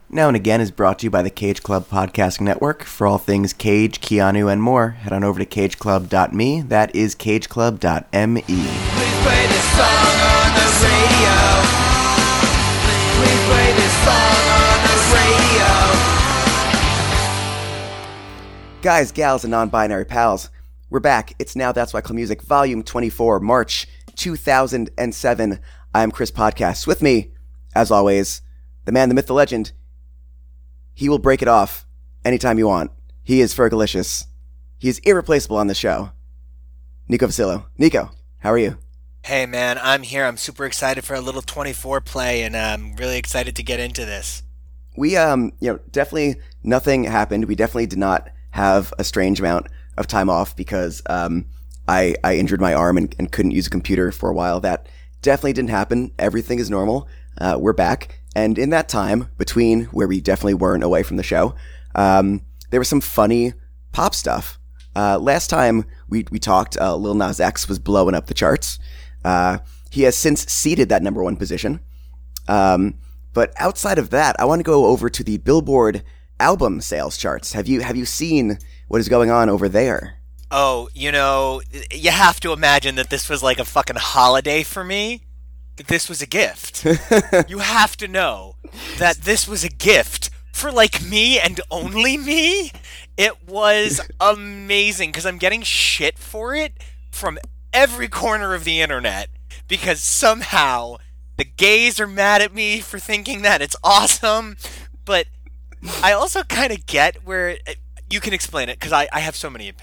Now and Again is brought to you by the Cage Club Podcasting Network. For all things Cage, Keanu, and more, head on over to cageclub.me. That is cageclub.me. Please play this song on the radio. Please play this song on the radio. Guys, gals, and non-binary pals, we're back. It's now That's Why I Call Music, Volume 24, March 2007. I'm Chris Podcast. With me, as always, the man, the myth, the legend. He will break it off anytime you want. He is Fergalicious. He is irreplaceable on the show. Nico Vasillo. Nico, how are you? Hey man, I'm here. I'm super excited for a little 24 play, and I'm really excited to get into this. We, definitely nothing happened. We definitely did not have a strange amount of time off because I injured my arm and couldn't use a computer for a while. That definitely didn't happen. Everything is normal. We're back. And in that time, between where we definitely weren't away from the show, there was some funny pop stuff. Last time we talked, Lil Nas X was blowing up the charts. He has since ceded that number one position. But outside of that, I want to go over to the Billboard album sales charts. Have you seen what is going on over there? Oh, you have to imagine that this was like a fucking holiday for me. That this was a gift. You have to know that this was a gift for like me and only me. It was amazing because I'm getting shit for it from every corner of the internet because somehow the gays are mad at me for thinking that it's awesome, but I also kind of get where you can explain it because I have so many opinions.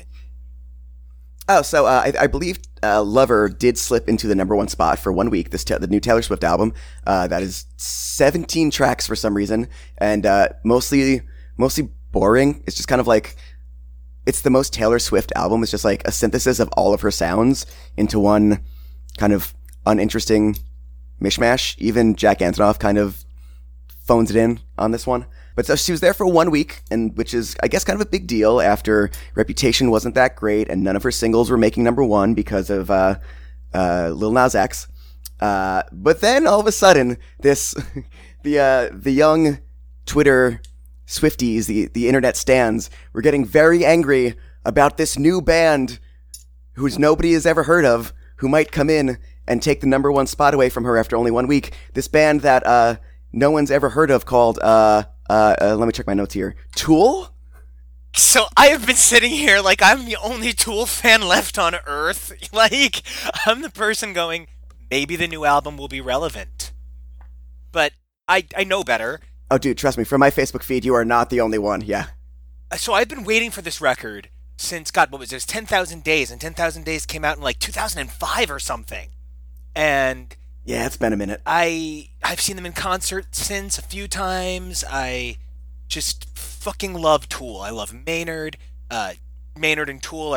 Oh, so I believe Lover did slip into the number one spot for 1 week, the new Taylor Swift album. That is 17 tracks for some reason, and mostly boring. It's just kind of like, it's the most Taylor Swift album. It's just like a synthesis of all of her sounds into one kind of uninteresting mishmash. Even Jack Antonoff kind of phones it in on this one. But so she was there for 1 week, and which is, I guess, kind of a big deal after Reputation wasn't that great, and none of her singles were making number one because of Lil Nas X. But then all of a sudden, the young Twitter Swifties, the internet stans, were getting very angry about this new band whose nobody has ever heard of, who might come in and take the number one spot away from her after only 1 week. This band that no one's ever heard of called let me check my notes here. Tool? So I have been sitting here like I'm the only Tool fan left on Earth. Like, I'm the person going, maybe the new album will be relevant. But I know better. Oh, dude, trust me. From my Facebook feed, you are not the only one. Yeah. So I've been waiting for this record since, God, what was it? It was 10,000 Days, and 10,000 Days came out in like 2005 or something. And yeah, it's been a minute. I've seen them in concert since a few times. I just fucking love Tool. I love Maynard. Maynard and Tool.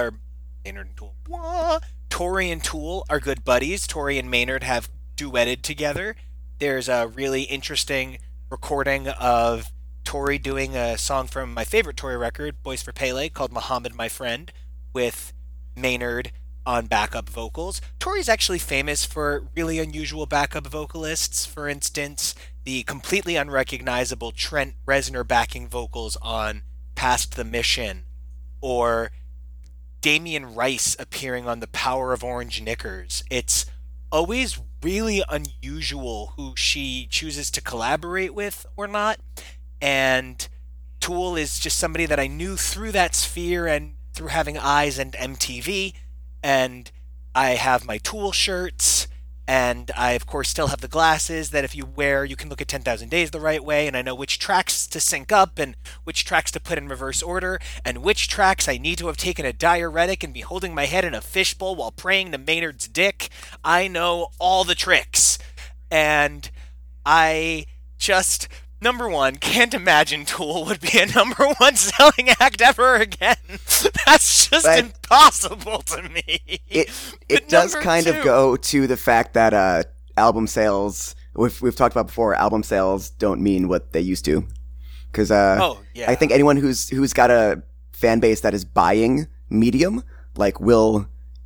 What? Tori and Tool are good buddies. Tori and Maynard have duetted together. There's a really interesting recording of Tori doing a song from my favorite Tori record, Boys for Pele, called Muhammad My Friend, with Maynard on backup vocals. Tori's actually famous for really unusual backup vocalists. For instance, the completely unrecognizable Trent Reznor backing vocals on Past the Mission, or Damien Rice appearing on The Power of Orange Knickers. It's always really unusual who she chooses to collaborate with or not, and Tool is just somebody that I knew through that sphere and through having eyes and MTV. And I have my Tool shirts, and I, of course, still have the glasses that if you wear, you can look at 10,000 Days the right way, and I know which tracks to sync up and which tracks to put in reverse order, and which tracks I need to have taken a diuretic and be holding my head in a fishbowl while praying to Maynard's dick. I know all the tricks, and I just... Number one, can't imagine Tool would be a number one selling act ever again. That's just impossible to me. It does kind of go to the fact that album sales, we've talked about before, album sales don't mean what they used to. Because I think anyone who's got a fan base that is buying Medium, like, will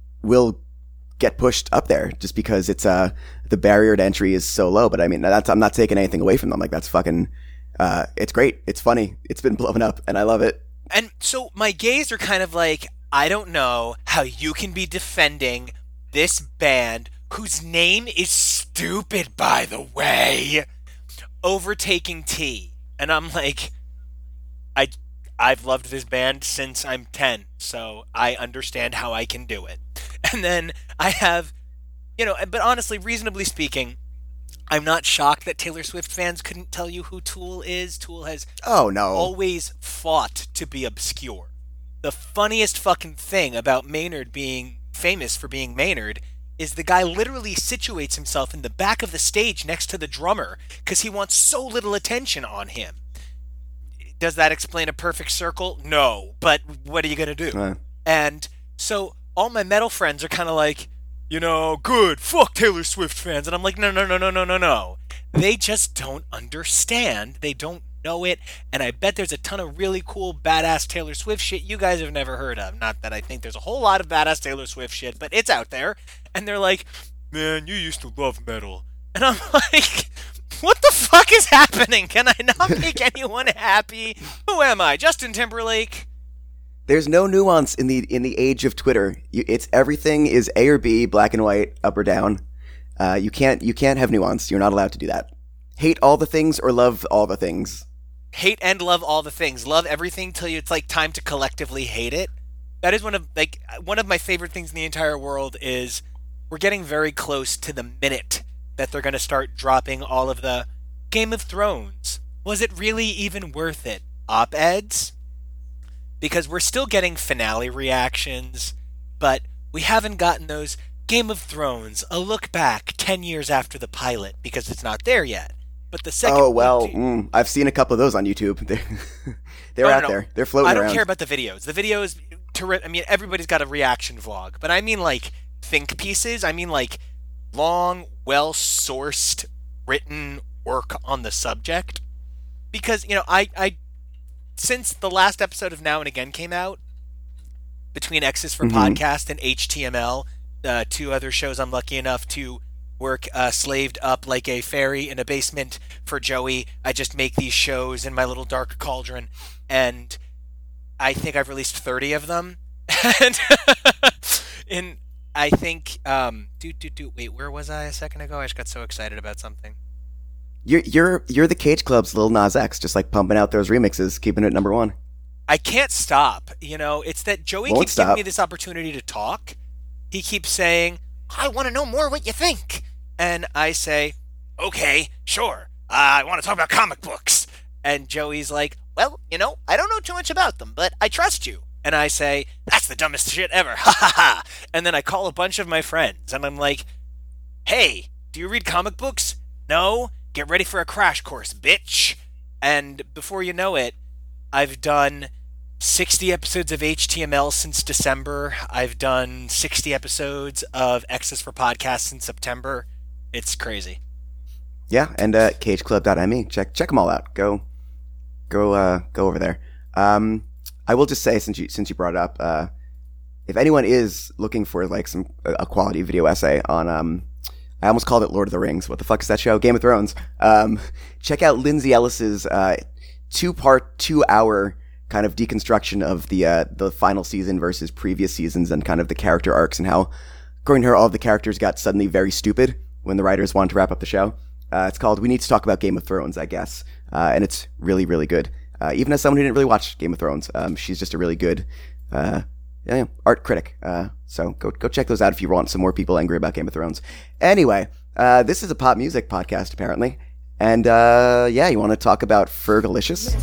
get pushed up there just because it's the barrier to entry is so low. But I mean, I'm not taking anything away from them. Like, that's fucking It's great. It's funny. It's been blowing up, and I love it. And so my gays are kind of like, I don't know how you can be defending this band whose name is stupid, by the way, overtaking T. And I'm like, I've loved this band since I'm 10, so I understand how I can do it. And then I have, but honestly, reasonably speaking, I'm not shocked that Taylor Swift fans couldn't tell you who Tool is. Tool has always fought to be obscure. The funniest fucking thing about Maynard being famous for being Maynard is the guy literally situates himself in the back of the stage next to the drummer because he wants so little attention on him. Does that explain a perfect circle? No, but what are you going to do? And so all my metal friends are kind of like, good, fuck Taylor Swift fans. And I'm like, no. They just don't understand. They don't know it. And I bet there's a ton of really cool, badass Taylor Swift shit you guys have never heard of. Not that I think there's a whole lot of badass Taylor Swift shit, but it's out there. And they're like, man, you used to love metal. And I'm like, what the fuck is happening? Can I not make anyone happy? Who am I, Justin Timberlake? There's no nuance in the age of Twitter. It's everything is A or B, black and white, up or down. You can't have nuance. You're not allowed to do that. Hate all the things or love all the things. Hate and love all the things. Love everything till it's like time to collectively hate it. That is one of my favorite things in the entire world. Is we're getting very close to the minute that they're going to start dropping all of the Game of Thrones. Was it really even worth it? Op-eds? Because we're still getting finale reactions, but we haven't gotten those Game of Thrones, a look back 10 years after the pilot, because it's not there yet. But the second... I've seen a couple of those on YouTube. They're out there. They're floating around. I don't care about the videos. The videos, everybody's got a reaction vlog, but I mean like think pieces. I mean like long, well-sourced, written work on the subject. Because, I since the last episode of Now and Again came out, between X's for Podcast and HTML, two other shows I'm lucky enough to work slaved up like a fairy in a basement for Joey. I just make these shows in my little dark cauldron, and I think I've released 30 of them. And I think, wait, where was I a second ago? I just got so excited about something. You're the Cage Club's Lil Nas X, just like pumping out those remixes, keeping it number one. I can't stop. It's that Joey keeps giving me this opportunity to talk. He keeps saying, I want to know more what you think. And I say, okay, sure. I want to talk about comic books. And Joey's like, well, I don't know too much about them, but I trust you. And I say, that's the dumbest shit ever. Ha ha ha. And then I call a bunch of my friends and I'm like, hey, do you read comic books? No? Get ready for a crash course, bitch. And before you know it, I've done 60 episodes of HTML since December. I've done 60 episodes of X's for Podcast since September. It's crazy. Yeah, and cageclub.me. Check them all out. Go over there. I will just say, since you brought it up, if anyone is looking for like a quality video essay on I almost called it Lord of the Rings. What the fuck is that show? Game of Thrones. Check out Lindsay Ellis's 2-part, 2-hour kind of deconstruction of the final season versus previous seasons and kind of the character arcs and how, according to her, all of the characters got suddenly very stupid when the writers wanted to wrap up the show. It's called We Need to Talk About Game of Thrones, I guess. And it's really, really good. Even as someone who didn't really watch Game of Thrones, she's just a really good art critic. So go check those out if you want some more people angry about Game of Thrones. Anyway, this is a pop music podcast, apparently. And you want to talk about Fergalicious?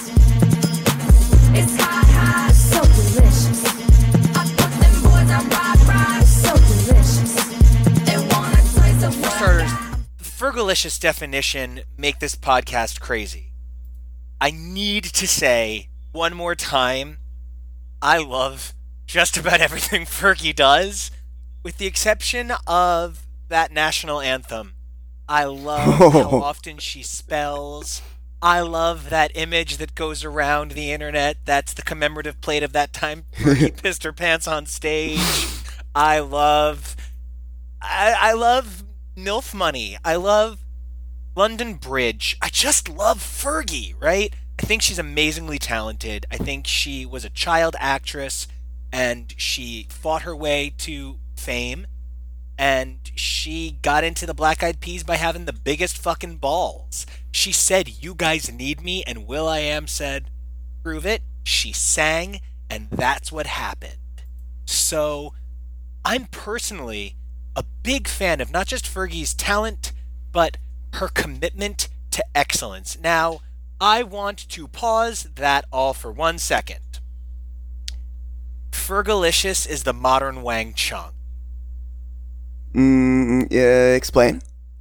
It's hot, hot, so delicious. I put them boys on ride, so delicious. They want a taste of what For starters, Fergalicious definition make this podcast crazy. I need to say one more time, I love just about everything Fergie does, with the exception of that national anthem. I love how often she spells. I love that image that goes around the internet. That's the commemorative plate of that time Fergie pissed her pants on stage. I love MILF money. I love London Bridge, I just love Fergie, right? I think she's amazingly talented. I think she was a child actress and she fought her way to fame. And she got into the Black Eyed Peas by having the biggest fucking balls. She said, "You guys need me," and will.i.am said, "Prove it." She sang, and that's what happened. So, I'm personally a big fan of not just Fergie's talent, but her commitment to excellence. Now, I want to pause that all for 1 second. Fergalicious is the modern Wang Chung. Explain.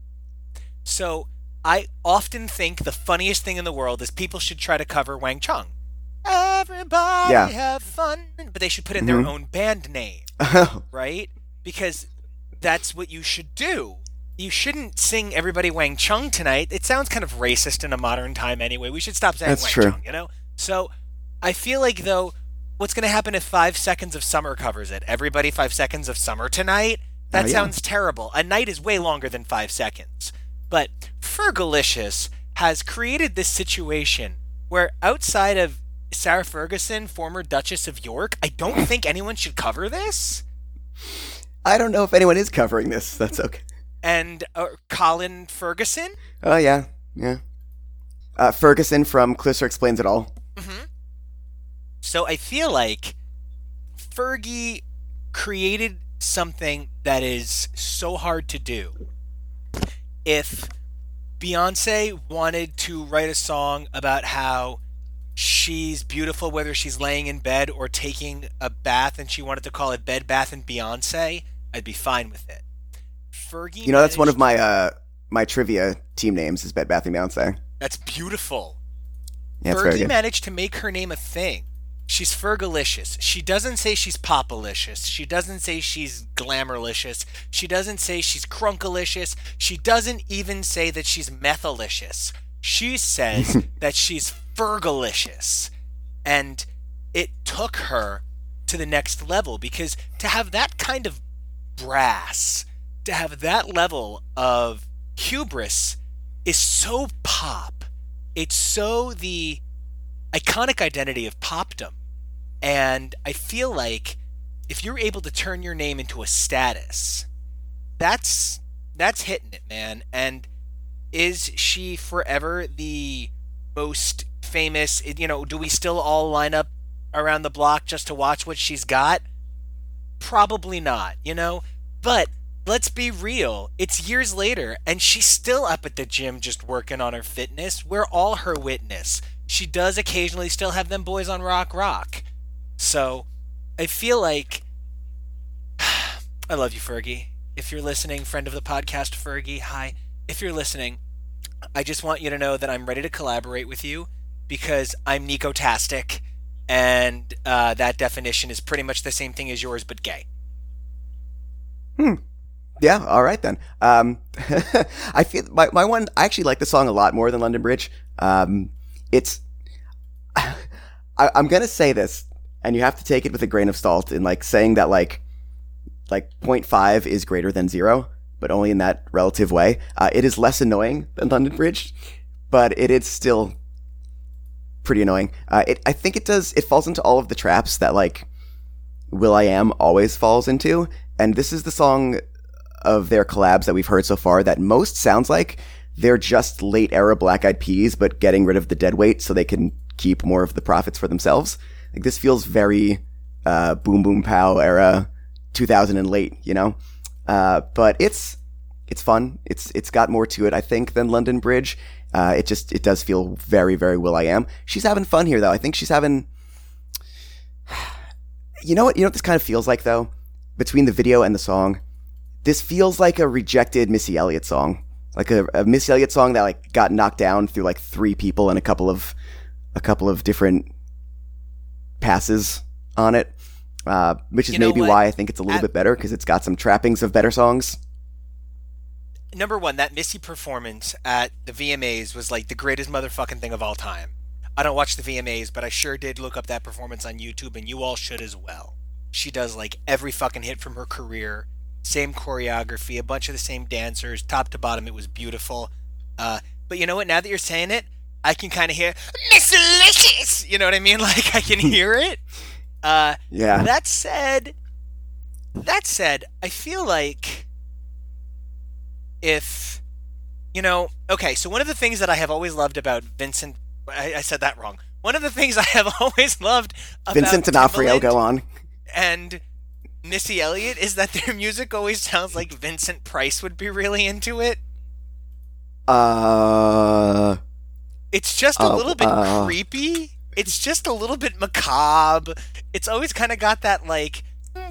So, I often think the funniest thing in the world is people should try to cover Wang Chung. Everybody Yeah. have fun, but they should put in their own band name, right? Because that's what you should do. You shouldn't sing "Everybody Wang Chung Tonight." It sounds kind of racist in a modern time anyway. We should stop saying That's Wang true. Chung, you know? So, I feel like, though, what's going to happen if 5 Seconds of Summer covers it? "Everybody 5 Seconds of Summer Tonight"? That yeah. sounds terrible. A night is way longer than 5 seconds. But Fergalicious has created this situation where, outside of Sarah Ferguson, former Duchess of York, I don't think anyone should cover this. I don't know if anyone is covering this. That's okay. And Colin Ferguson? Oh, yeah. Ferguson from Clarissa Explains It All. So I feel like Fergie created something that is so hard to do. If Beyonce wanted to write a song about how she's beautiful whether she's laying in bed or taking a bath and she wanted to call it Bed Bath and Beyonce, I'd be fine with it. Fergie, You know, that's one of my my trivia team names is Bed Bath & Beyonce. That's beautiful. Yeah, it's very Fergie good. managed to make her name a thing. She's Fergalicious. She doesn't say she's Popalicious. She doesn't say she's Glamourlicious. She doesn't say she's Crunkalicious. She doesn't even say that she's Methalicious. She says that she's Fergalicious. And it took her to the next level, because to have that kind of brass, to have that level of hubris is so pop. It's so the iconic identity of popdom. And I feel like if you're able to turn your name into a status, that's hitting it, man. And is she forever the most famous? You know, do we still all line up around the block just to watch what she's got? Probably not, you know? But let's be real. It's years later, and she's still up at the gym just working on her fitness. We're all her witness. She does occasionally still have them boys on rock. So, I feel like I love you, Fergie. If you're listening, friend of the podcast, Fergie, hi. If you're listening, I just want you to know that I'm ready to collaborate with you because I'm Nico-tastic, and that definition is pretty much the same thing as yours, but gay. Yeah, all right then. I feel my one. I actually like the song a lot more than London Bridge. It's. I'm gonna say this, and you have to take it with a grain of salt in like saying that like 0.5 is greater than 0, but only in that relative way. It is less annoying than London Bridge, but it is still pretty annoying. I think it does. It falls into all of the traps that like will.i.am always falls into, and this is the song of their collabs that we've heard so far that most sounds like they're just late era Black Eyed Peas, but getting rid of the dead weight so they can keep more of the profits for themselves. Like this feels very Boom Boom Pow era 2000 and late, you know? But it's fun. It's got more to it, I think, than London Bridge. It does feel very, very will.i.am. She's having fun here though. I think she's having, you know what this kind of feels like though? Between the video and the song, this feels like a rejected Missy Elliott song. Like a Missy Elliott song that like got knocked down through like 3 people and a couple of different passes on it. Which is maybe why I think it's a little bit better, because it's got some trappings of better songs. Number one, that Missy performance at the VMAs was like the greatest motherfucking thing of all time. I don't watch the VMAs, but I sure did look up that performance on YouTube, and you all should as well. She does like every fucking hit from her career. Same choreography, a bunch of the same dancers, top to bottom. It was beautiful. But you know what? Now that you're saying it, I can kind of hear Miss Delicious. You know what I mean? Like I can hear it. Yeah. That said, I feel like if okay. So one of the things that I have always loved about Vincent, I said that wrong. One of the things I have always loved about Vincent D'Onofrio, Timbaland go on. and Missy Elliott is that their music always sounds like Vincent Price would be really into it. It's just a little bit creepy. It's just a little bit macabre. It's always kind of got that like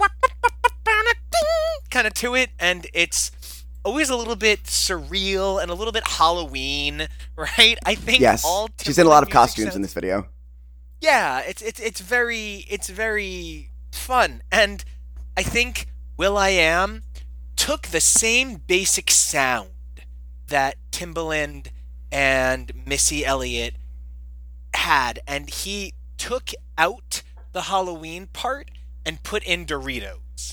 kind of to it, and it's always a little bit surreal and a little bit Halloween, right? I think Yes. She's in a lot of costumes in this video. Yeah, it's very fun, and I think will.i.am took the same basic sound that Timbaland and Missy Elliott had, and he took out the Halloween part and put in Doritos.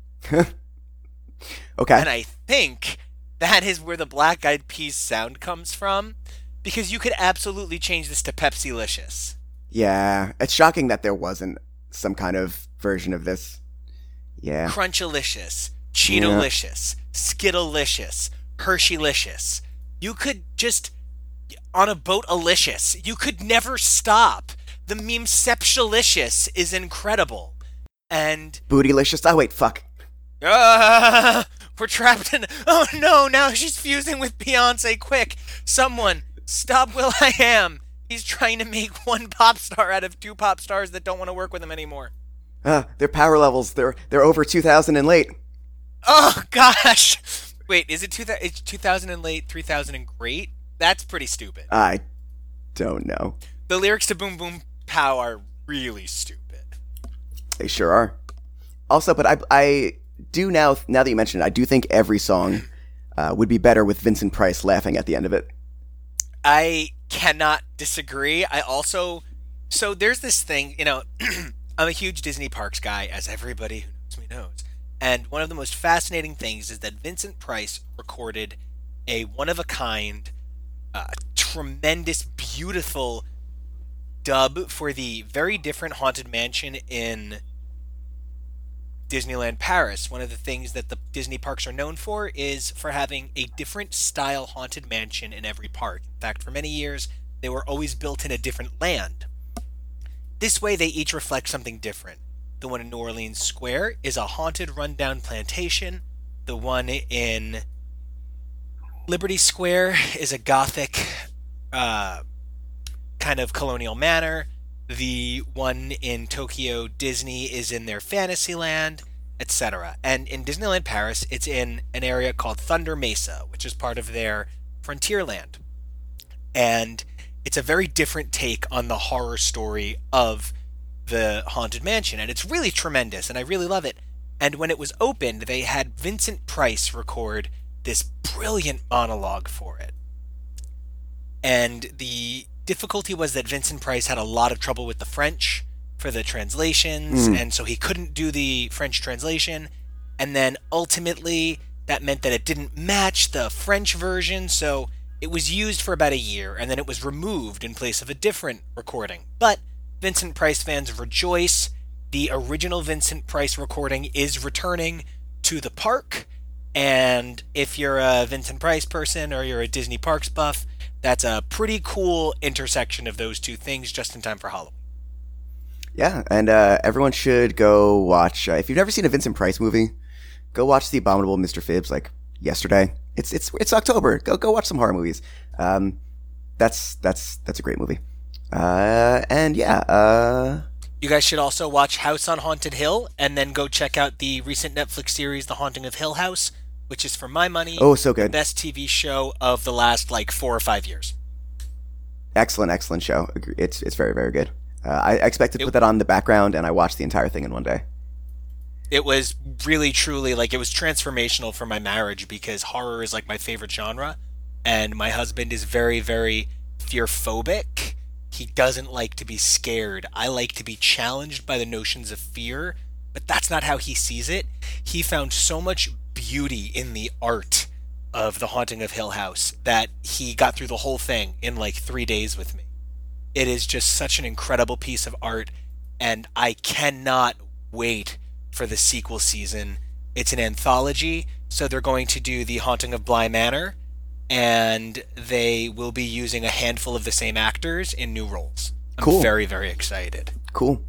Okay. And I think that is where the Black Eyed Peas sound comes from, because you could absolutely change this to Pepsi-licious. Yeah. It's shocking that there wasn't some kind of version of this. Yeah. Crunchylicious, Cheetolicious, Skittlelicious, Hershey-licious. You could just, on a boat, Alicious. You could never stop. The meme-ceptialicious is incredible. And Bootylicious. Oh, wait, fuck. we're trapped in. Oh no! Now she's fusing with Beyonce. Quick, someone stop will.i.am. He's trying to make one pop star out of two pop stars that don't want to work with him anymore. Their power levels, they're over 2,000 and late. Oh gosh! Wait, is it 2000? It's 2000 and late, 3000 and great. That's pretty stupid. I don't know. The lyrics to Boom Boom Pow are really stupid. They sure are. Also, but I do now that you mention it, I do think every song would be better with Vincent Price laughing at the end of it. I cannot disagree. So there's this thing, I'm a huge Disney Parks guy, as everybody who knows me knows. And one of the most fascinating things is that Vincent Price recorded a one-of-a-kind, tremendous, beautiful dub for the very different Haunted Mansion in Disneyland Paris. One of the things that the Disney parks are known for is for having a different style Haunted Mansion in every park. In fact, for many years, they were always built in a different land. This way, they each reflect something different. The one in New Orleans Square is a haunted, rundown plantation. The one in Liberty Square is a gothic kind of colonial manor. The one in Tokyo Disney is in their Fantasyland, etc. And in Disneyland Paris, it's in an area called Thunder Mesa, which is part of their Frontierland. And it's a very different take on the horror story of the Haunted Mansion, and it's really tremendous, and I really love it. And when it was opened, they had Vincent Price record this brilliant monologue for it. And the difficulty was that Vincent Price had a lot of trouble with the French for the translations, and so he couldn't do the French translation. And then ultimately, that meant that it didn't match the French version, so it was used for about a year, and then it was removed in place of a different recording. But Vincent Price fans rejoice. The original Vincent Price recording is returning to the park, and if you're a Vincent Price person or you're a Disney Parks buff, that's a pretty cool intersection of those two things just in time for Halloween. Yeah, and everyone should go watch. If you've never seen a Vincent Price movie, go watch The Abominable Mr. Phibbs like yesterday. It's October. Go watch some horror movies. That's a great movie. And yeah. You guys should also watch House on Haunted Hill, and then go check out the recent Netflix series, The Haunting of Hill House, which is, for my money, so good. the best TV show of the last 4 or 5 years. Excellent show. It's very, very good. I expected to put that on the background, and I watched the entire thing in one day. It was really, truly, it was transformational for my marriage, because horror is my favorite genre, and my husband is very, very fear-phobic. He doesn't like to be scared. I like to be challenged by the notions of fear, but that's not how he sees it. He found so much beauty in the art of The Haunting of Hill House that he got through the whole thing in like 3 days with me. It is just such an incredible piece of art, and I cannot wait for the sequel season. It's an anthology, so they're going to do The Haunting of Bly Manor, and they will be using a handful of the same actors in new roles. I'm Cool. very, very excited. Cool.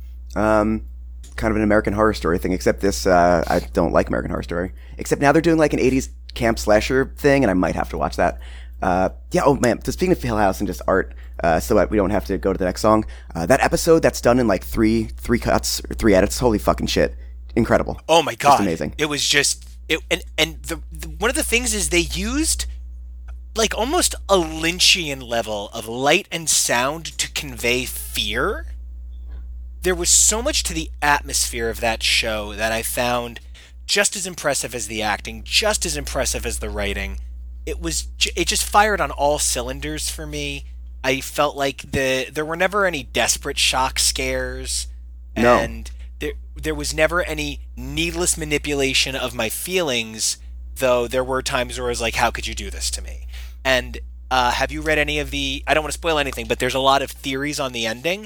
Kind of an American Horror Story thing, except this, I don't like American Horror Story. Except now they're doing like an 80s camp slasher thing, and I might have to watch that. Yeah, oh man, so speaking of Hill House and just art, so that we don't have to go to the next song, that episode that's done in like three cuts, or 3 edits, holy fucking shit. Incredible. Oh my god. Just amazing. It was just, and the one of the things is they used like almost a Lynchian level of light and sound to convey fear. There was so much to the atmosphere of that show that I found just as impressive as the acting, just as impressive as the writing. It just fired on all cylinders for me. I felt like there were never any desperate shock scares, No. and there was never any needless manipulation of my feelings, though there were times where I was like, how could you do this to me? And have you read any of the, I don't want to spoil anything, but there's a lot of theories on the ending.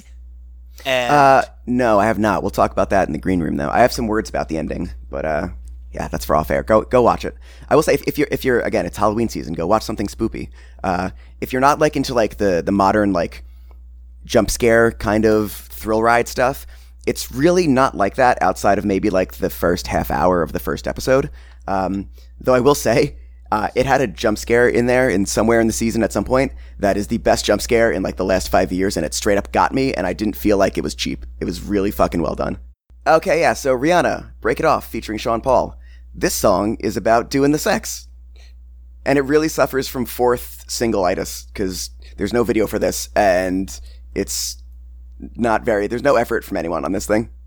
And No, I have not. We'll talk about that in the green room, though. I have some words about the ending, but yeah, that's for off air. Go watch it. I will say, if you're again, it's Halloween season. Go watch something spoopy. If you're not like into like the modern like jump scare kind of thrill ride stuff, it's really not like that outside of maybe like the first half hour of the first episode. Though I will say, it had a jump scare in there in somewhere in the season at some point that is the best jump scare in like the last 5 years, and it straight up got me, and I didn't feel like it was cheap. It was really fucking well done. Okay, yeah, so Rihanna, Break It Off, featuring Sean Paul. This song is about doing the sex. And it really suffers from fourth single-itis, because there's no video for this, and it's not there's no effort from anyone on this thing.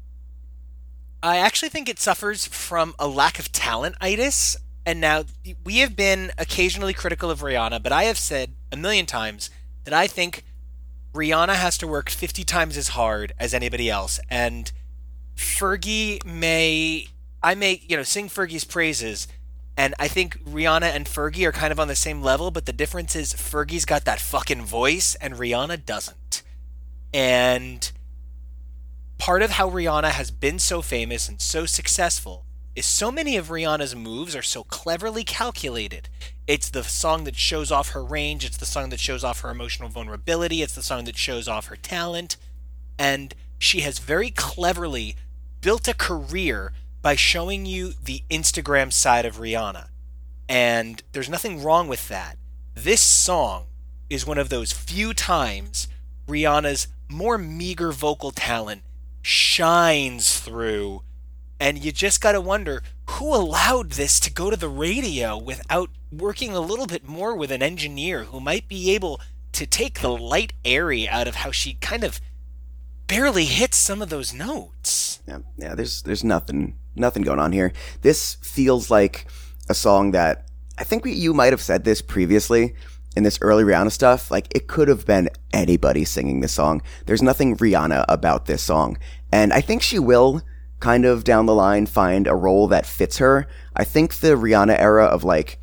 I actually think it suffers from a lack of talent-itis. And now, we have been occasionally critical of Rihanna, but I have said a million times that I think Rihanna has to work 50 times as hard as anybody else. And Fergie may sing Fergie's praises, and I think Rihanna and Fergie are kind of on the same level, but the difference is Fergie's got that fucking voice, and Rihanna doesn't. And part of how Rihanna has been so famous and so successful is so many of Rihanna's moves are so cleverly calculated. It's the song that shows off her range, it's the song that shows off her emotional vulnerability, it's the song that shows off her talent, and she has very cleverly built a career by showing you the Instagram side of Rihanna. And there's nothing wrong with that. This song is one of those few times Rihanna's more meager vocal talent shines through. And you just gotta wonder, who allowed this to go to the radio without working a little bit more with an engineer who might be able to take the light airy out of how she kind of barely hits some of those notes. Yeah, there's nothing going on here. This feels like a song that, I think you might have said this previously in this early Rihanna stuff, like it could have been anybody singing this song. There's nothing Rihanna about this song. And I think she will kind of down the line find a role that fits her. I think the Rihanna era of like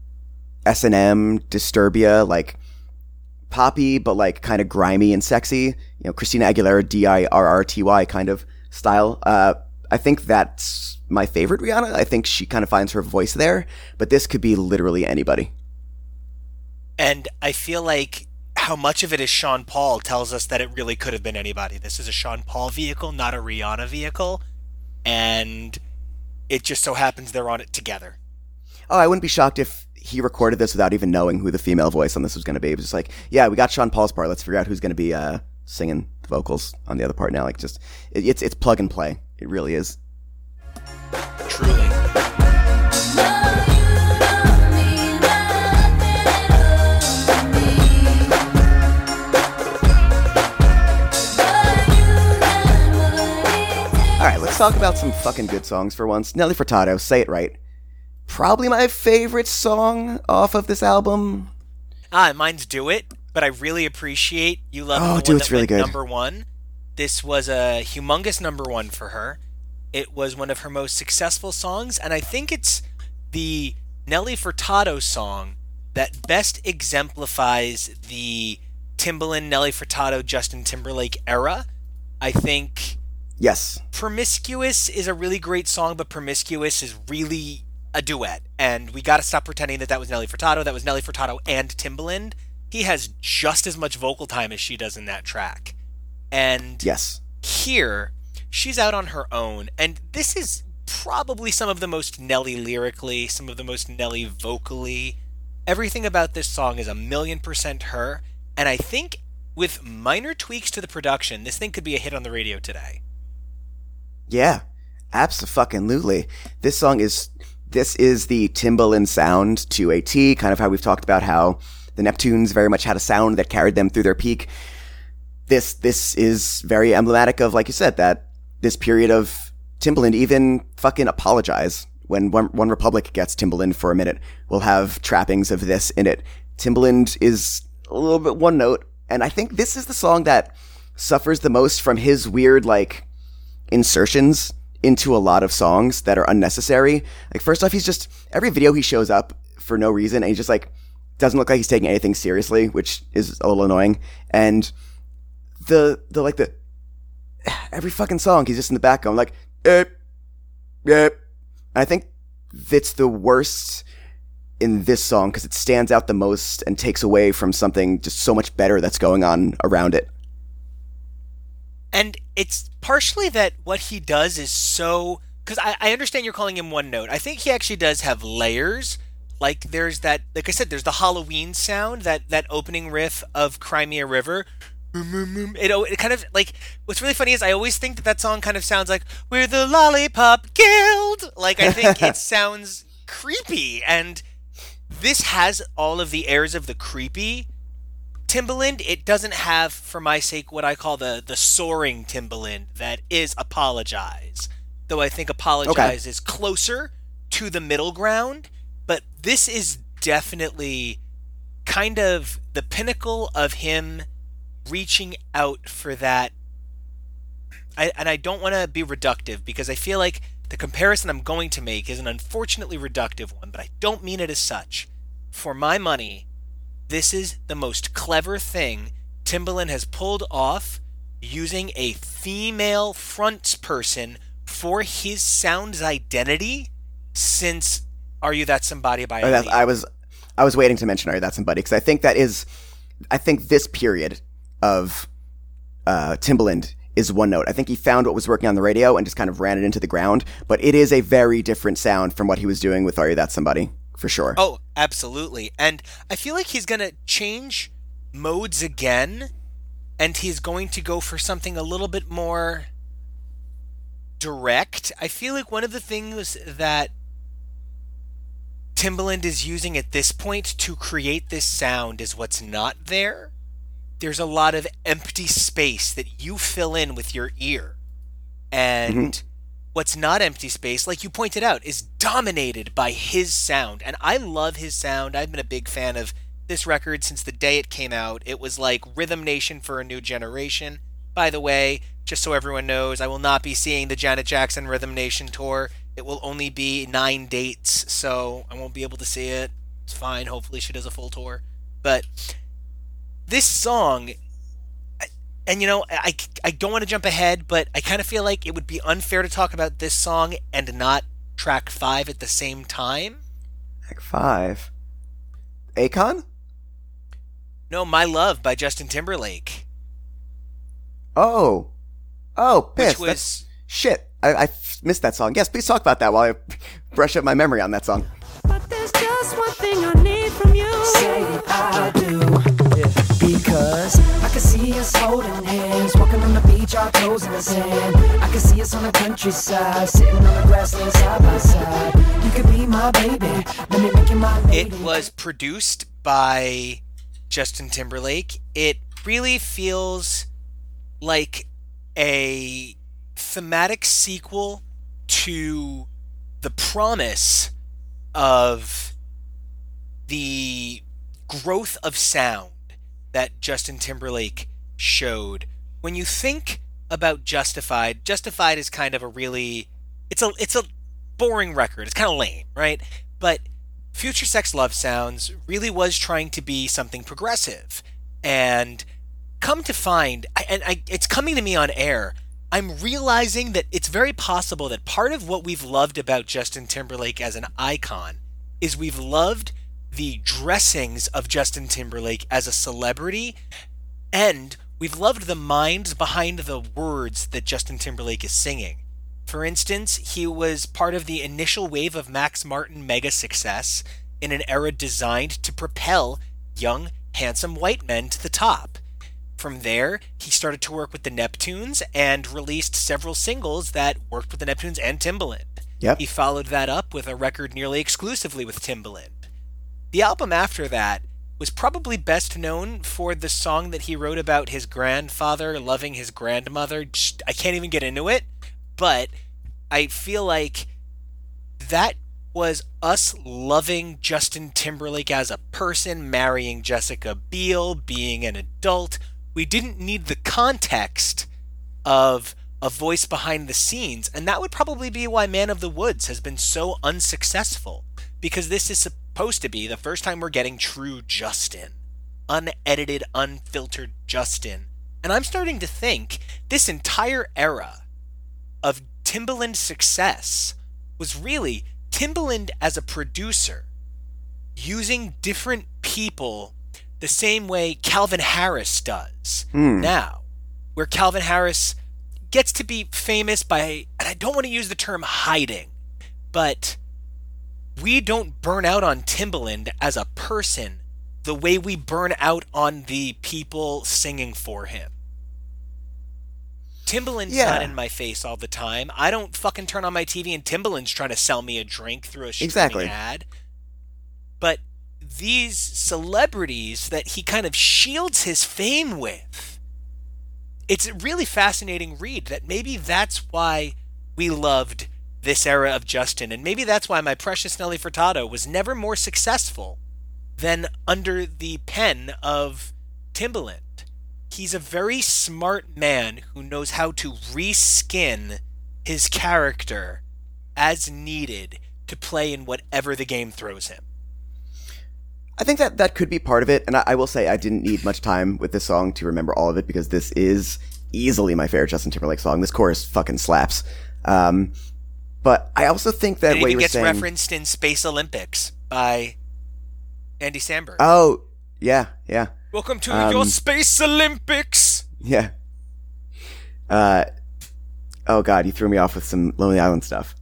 S&M, Disturbia, like poppy but like kind of grimy and sexy, Christina Aguilera, DIRRTY kind of style. I think that's my favorite Rihanna. I think she kind of finds her voice there, but this could be literally anybody. And I feel like how much of it is Sean Paul tells us that it really could have been anybody. This is a Sean Paul vehicle, not a Rihanna vehicle. And it just so happens they're on it together. Oh, I wouldn't be shocked if he recorded this without even knowing who the female voice on this was going to be. It was just like, yeah, we got Sean Paul's part. Let's figure out who's going to be singing the vocals on the other part now. Like, just it's plug and play. It really is. Truly. All right, let's talk about some fucking good songs for once. Nelly Furtado, Say It Right. Probably my favorite song off of this album. Mine's Do It, but I really appreciate you loving Oh, the Do one It's that really went good. number one. This was a humongous number one for her. It was one of her most successful songs, and I think it's the Nelly Furtado song that best exemplifies the Timbaland, Nelly Furtado, Justin Timberlake era. I think Yes. Promiscuous is a really great song, but Promiscuous is really a duet. And we got to stop pretending that that was Nelly Furtado. That was Nelly Furtado and Timbaland. He has just as much vocal time as she does in that track. And Yes. here, she's out on her own. And this is probably some of the most Nelly lyrically, some of the most Nelly vocally. Everything about this song is 1,000,000% her. And I think with minor tweaks to the production, this thing could be a hit on the radio today. Yeah, abso-fucking-lutely. This is the Timbaland sound to a T, kind of how we've talked about how the Neptunes very much had a sound that carried them through their peak. This is very emblematic of, like you said, that this period of Timbaland. Even fucking Apologize, when One Republic gets Timbaland for a minute, will have trappings of this in it. Timbaland is a little bit one note, and I think this is the song that suffers the most from his weird, like, insertions into a lot of songs that are unnecessary. Like, first off, he's just, every video he shows up for no reason, and he just, like, doesn't look like he's taking anything seriously, which is a little annoying. And every fucking song, he's just in the background, like, And I think it's the worst in this song because it stands out the most and takes away from something just so much better that's going on around it. And it's partially that what he does is so... Because I understand you're calling him one note. I think he actually does have layers. Like, there's that... Like I said, there's the Halloween sound, that opening riff of Crimea River. It kind of, like... What's really funny is I always think that song kind of sounds like, we're the Lollipop Guild! Like, I think it sounds creepy. And this has all of the airs of the creepy... Timbaland. It doesn't have, for my sake, what I call the soaring Timbaland that is Apologize. Though I think Apologize is closer to the middle ground, but this is definitely kind of the pinnacle of him reaching out for that. And I don't want to be reductive because I feel like the comparison I'm going to make is an unfortunately reductive one, but I don't mean it as such. For my money, this is the most clever thing Timbaland has pulled off using a female frontsperson for his sound's identity since Are You That Somebody by Aaliyah. I was waiting to mention Are You That Somebody because I think this period of Timbaland is one note. I think he found what was working on the radio and just kind of ran it into the ground, but it is a very different sound from what he was doing with Are You That Somebody. For sure. Oh, absolutely. And I feel like he's going to change modes again, and he's going to go for something a little bit more direct. I feel like one of the things that Timbaland is using at this point to create this sound is what's not there. There's a lot of empty space that you fill in with your ear. And what's not empty space, like you pointed out, is dominated by his sound. And I love his sound. I've been a big fan of this record since the day it came out. It was like Rhythm Nation for a new generation. By the way, just so everyone knows, I will not be seeing the Janet Jackson Rhythm Nation tour. It will only be 9 dates, so I won't be able to see it. It's fine. Hopefully she does a full tour. But this song... And, you know, I don't want to jump ahead, but I kind of feel like it would be unfair to talk about this song and not track 5 at the same time. Track 5? Akon? No, My Love by Justin Timberlake. Oh, piss. Which was... Shit, I missed that song. Yes, please talk about that while I brush up my memory on that song. But there's just one thing I need from you. Say I do. Because I can see us holding hands, walking on the beach, our toes in the sand. I can see us on the countryside, sitting on the grassland side by side. You could be my baby, let me make you my lady. It was produced by Justin Timberlake. It really feels like a thematic sequel to the promise of the growth of sound that Justin Timberlake showed. When you think about Justified is kind of a really... It's a boring record. It's kind of lame, right? But Future Sex Love Sounds really was trying to be something progressive. And come to find, it's coming to me on air, I'm realizing that it's very possible that part of what we've loved about Justin Timberlake as an icon is we've loved the dressings of Justin Timberlake as a celebrity, and we've loved the minds behind the words that Justin Timberlake is singing. For instance, he was part of the initial wave of Max Martin mega success in an era designed to propel young, handsome white men to the top. From there, he started to work with the Neptunes and released several singles that worked with the Neptunes and Timbaland. Yep. He followed that up with a record nearly exclusively with Timbaland. The album after that was probably best known for the song that he wrote about his grandfather loving his grandmother. I can't even get into it, but I feel like that was us loving Justin Timberlake as a person, marrying Jessica Biel, being an adult. We didn't need the context of a voice behind the scenes, and that would probably be why Man of the Woods has been so unsuccessful, because this is supposed to be the first time we're getting true Justin. Unedited, unfiltered Justin. And I'm starting to think this entire era of Timbaland success was really Timbaland as a producer using different people the same way Calvin Harris does now, where Calvin Harris gets to be famous by, and I don't want to use the term hiding, but we don't burn out on Timbaland as a person the way we burn out on the people singing for him. Timbaland's not in my face all the time. I don't fucking turn on my TV and Timbaland's trying to sell me a drink through a streaming ad. But these celebrities that he kind of shields his fame with, it's a really fascinating read that maybe that's why we loved this era of Justin, and maybe that's why my precious Nelly Furtado was never more successful than under the pen of Timbaland. He's a very smart man who knows how to reskin his character as needed to play in whatever the game throws him. I think that could be part of it, and I will say I didn't need much time with this song to remember all of it, because this is easily my favorite Justin Timberlake song. This chorus fucking slaps. But I also think that it what even you were gets saying... referenced in Space Olympics by Andy Samberg. Oh, yeah. Welcome to your Space Olympics! Yeah. Oh god, you threw me off with some Lonely Island stuff.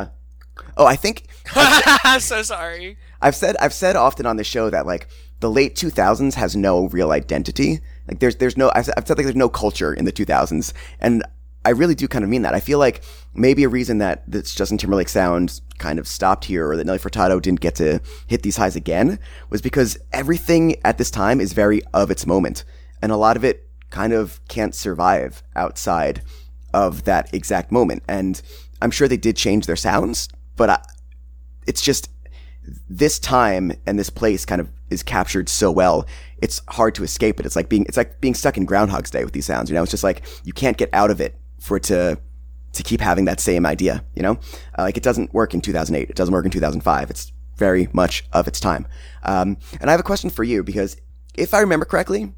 I think... I'm so sorry. I've said often on the show that, like, the late 2000s has no real identity. Like, there's no... I've said, like, there's no culture in the 2000s, and I really do kind of mean that. I feel like maybe a reason that this Justin Timberlake sound kind of stopped here, or that Nelly Furtado didn't get to hit these highs again, was because everything at this time is very of its moment, and a lot of it kind of can't survive outside of that exact moment. And I'm sure they did change their sounds, but it's just this time and this place kind of is captured so well, it's hard to escape it. It's like being stuck in Groundhog's Day with these sounds. It's just like you can't get out of it for it to keep having that same idea. Like, it doesn't work in 2008. It doesn't work in 2005. It's very much of its time. And I have a question for you, because if I remember correctly,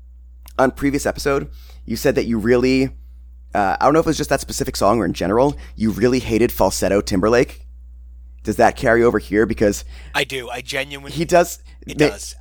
on previous episode, you said that you really, I don't know if it was just that specific song or in general, you really hated falsetto Timberlake. Does that carry over here? Because I do. I genuinely... He does. It does.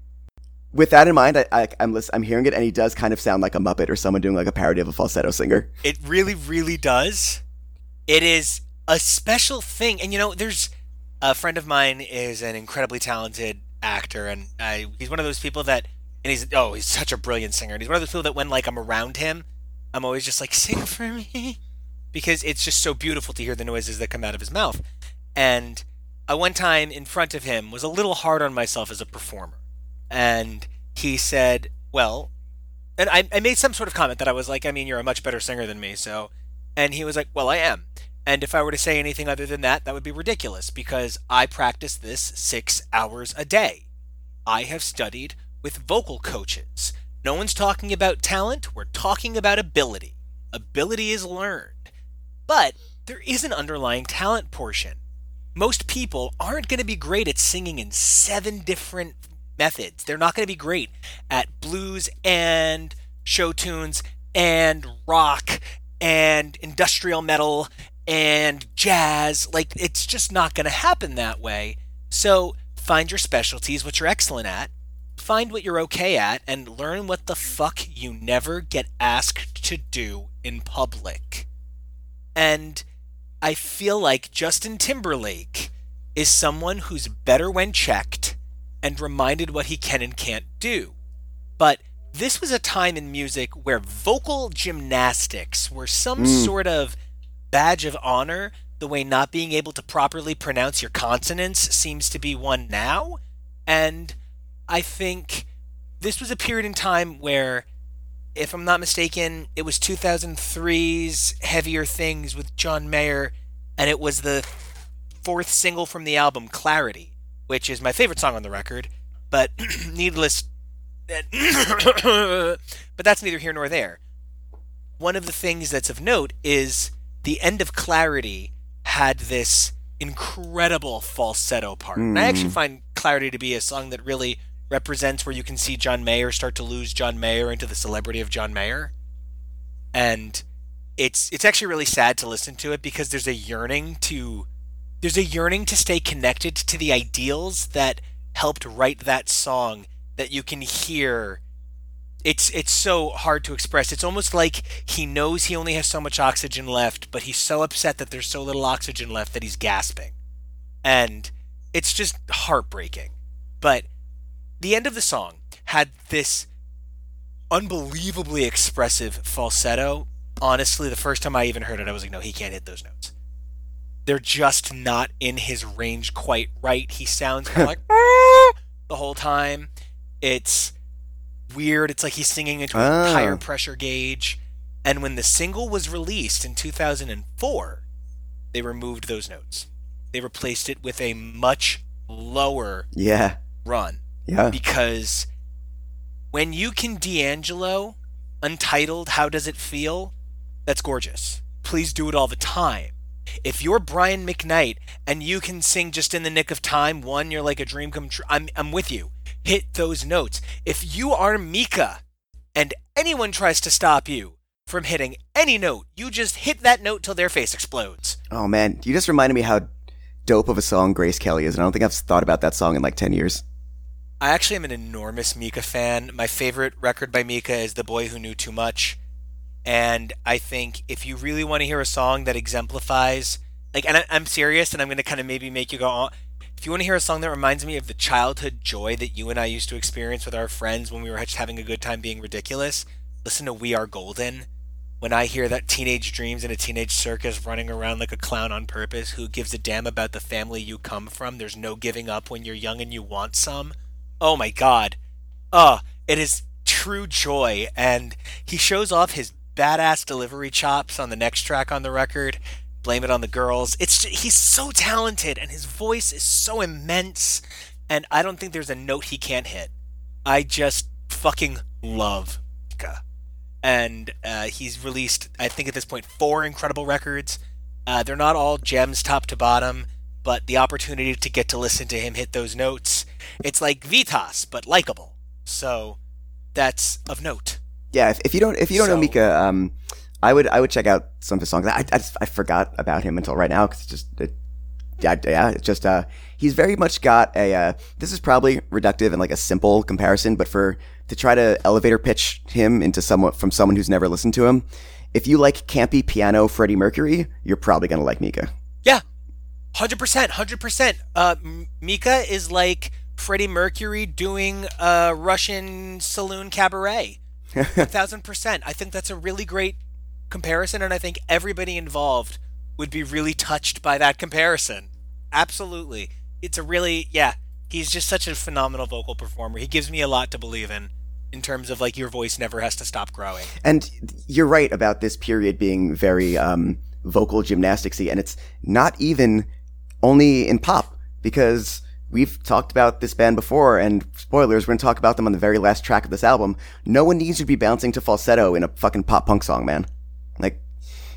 With that in mind, I'm hearing it, and he does kind of sound like a Muppet or someone doing like a parody of a falsetto singer. It really, really does. It is a special thing. And, there's a friend of mine is an incredibly talented actor, and he's one of those people that, and he's such a brilliant singer. And he's one of those people that when, like, I'm around him, I'm always just like, sing for me. Because it's just so beautiful to hear the noises that come out of his mouth. And I one time in front of him was a little hard on myself as a performer. And he said, well, and I made some sort of comment that I was like, I mean, you're a much better singer than me, so. And he was like, well, I am. And if I were to say anything other than that, that would be ridiculous, because I practice this 6 hours a day. I have studied with vocal coaches. No one's talking about talent, we're talking about ability. Ability is learned. But there is an underlying talent portion. most people aren't going to be great at singing in 7 different methods. They're not going to be great at blues and show tunes and rock and industrial metal and jazz. Like, it's just not going to happen that way. So find your specialties, what you're excellent at, find what you're okay at, and learn what the fuck you never get asked to do in public. And I feel like Justin Timberlake is someone who's better when checked and reminded what he can and can't do. But this was a time in music where vocal gymnastics were some sort of badge of honor, the way not being able to properly pronounce your consonants seems to be one now. And I think this was a period in time where, if I'm not mistaken, it was 2003's Heavier Things with John Mayer, and it was the 4th single from the album Clarity, which is my favorite song on the record, but but that's neither here nor there. One of the things that's of note is the end of Clarity had this incredible falsetto part. And I actually find Clarity to be a song that really represents where you can see John Mayer start to lose John Mayer into the celebrity of John Mayer. And it's actually really sad to listen to it, because there's a yearning to stay connected to the ideals that helped write that song, that you can hear. It's so hard to express. It's almost like he knows he only has so much oxygen left, but he's so upset that there's so little oxygen left that he's gasping. And it's just heartbreaking. But the end of the song had this unbelievably expressive falsetto. Honestly, the first time I even heard it, I was like, no, he can't hit those notes. They're just not in his range quite right. He sounds kind of like the whole time. It's weird. It's like he's singing into a tire pressure gauge. And when the single was released in 2004, they removed those notes. They replaced it with a much lower run. Yeah. Because when you can D'Angelo Untitled, How Does It Feel? That's gorgeous. Please do it all the time. If you're Brian McKnight and you can sing Just in the Nick of Time, one, you're like a dream come true. I'm with you. Hit those notes. If you are Mika and anyone tries to stop you from hitting any note, you just hit that note till their face explodes. Oh man, you just reminded me how dope of a song Grace Kelly is, and I don't think I've thought about that song in like 10 years. I actually am an enormous Mika fan. My favorite record by Mika is The Boy Who Knew Too Much. And I think if you really want to hear a song that exemplifies, like, and I'm serious, and I'm going to kind of maybe make you go on. If you want to hear a song that reminds me of the childhood joy that you and I used to experience with our friends when we were just having a good time being ridiculous, listen to We Are Golden. When I hear that teenage dreams in a teenage circus running around like a clown on purpose, who gives a damn about the family you come from? There's no giving up when you're young and you want some. Oh my God. It is true joy. And he shows off his badass delivery chops on the next track on the record. Blame It on the Girls. He's so talented, and his voice is so immense, and I don't think there's a note he can't hit. I just fucking love Mika. And he's released, I think at this point, 4 incredible records. They're not all gems top to bottom, but the opportunity to get to listen to him hit those notes, it's like Vitas, but likable. So that's of note. Yeah, if you don't know Mika, I would check out some of his songs. I forgot about him until right now, because he's very much got a. This is probably reductive and like a simple comparison, but to try to elevator pitch him into from someone who's never listened to him, if you like campy piano Freddie Mercury, you're probably gonna like Mika. Yeah, 100%. Mika is like Freddie Mercury doing a Russian saloon cabaret. 1,000%. I think that's a really great comparison, and I think everybody involved would be really touched by that comparison. Absolutely. It's a really, he's just such a phenomenal vocal performer. He gives me a lot to believe in terms of like your voice never has to stop growing. And you're right about this period being very vocal gymnasticsy, and it's not even only in pop, because we've talked about this band before, and spoilers, we're going to talk about them on the very last track of this album. No one needs to be bouncing to falsetto in a fucking pop punk song, man. Like,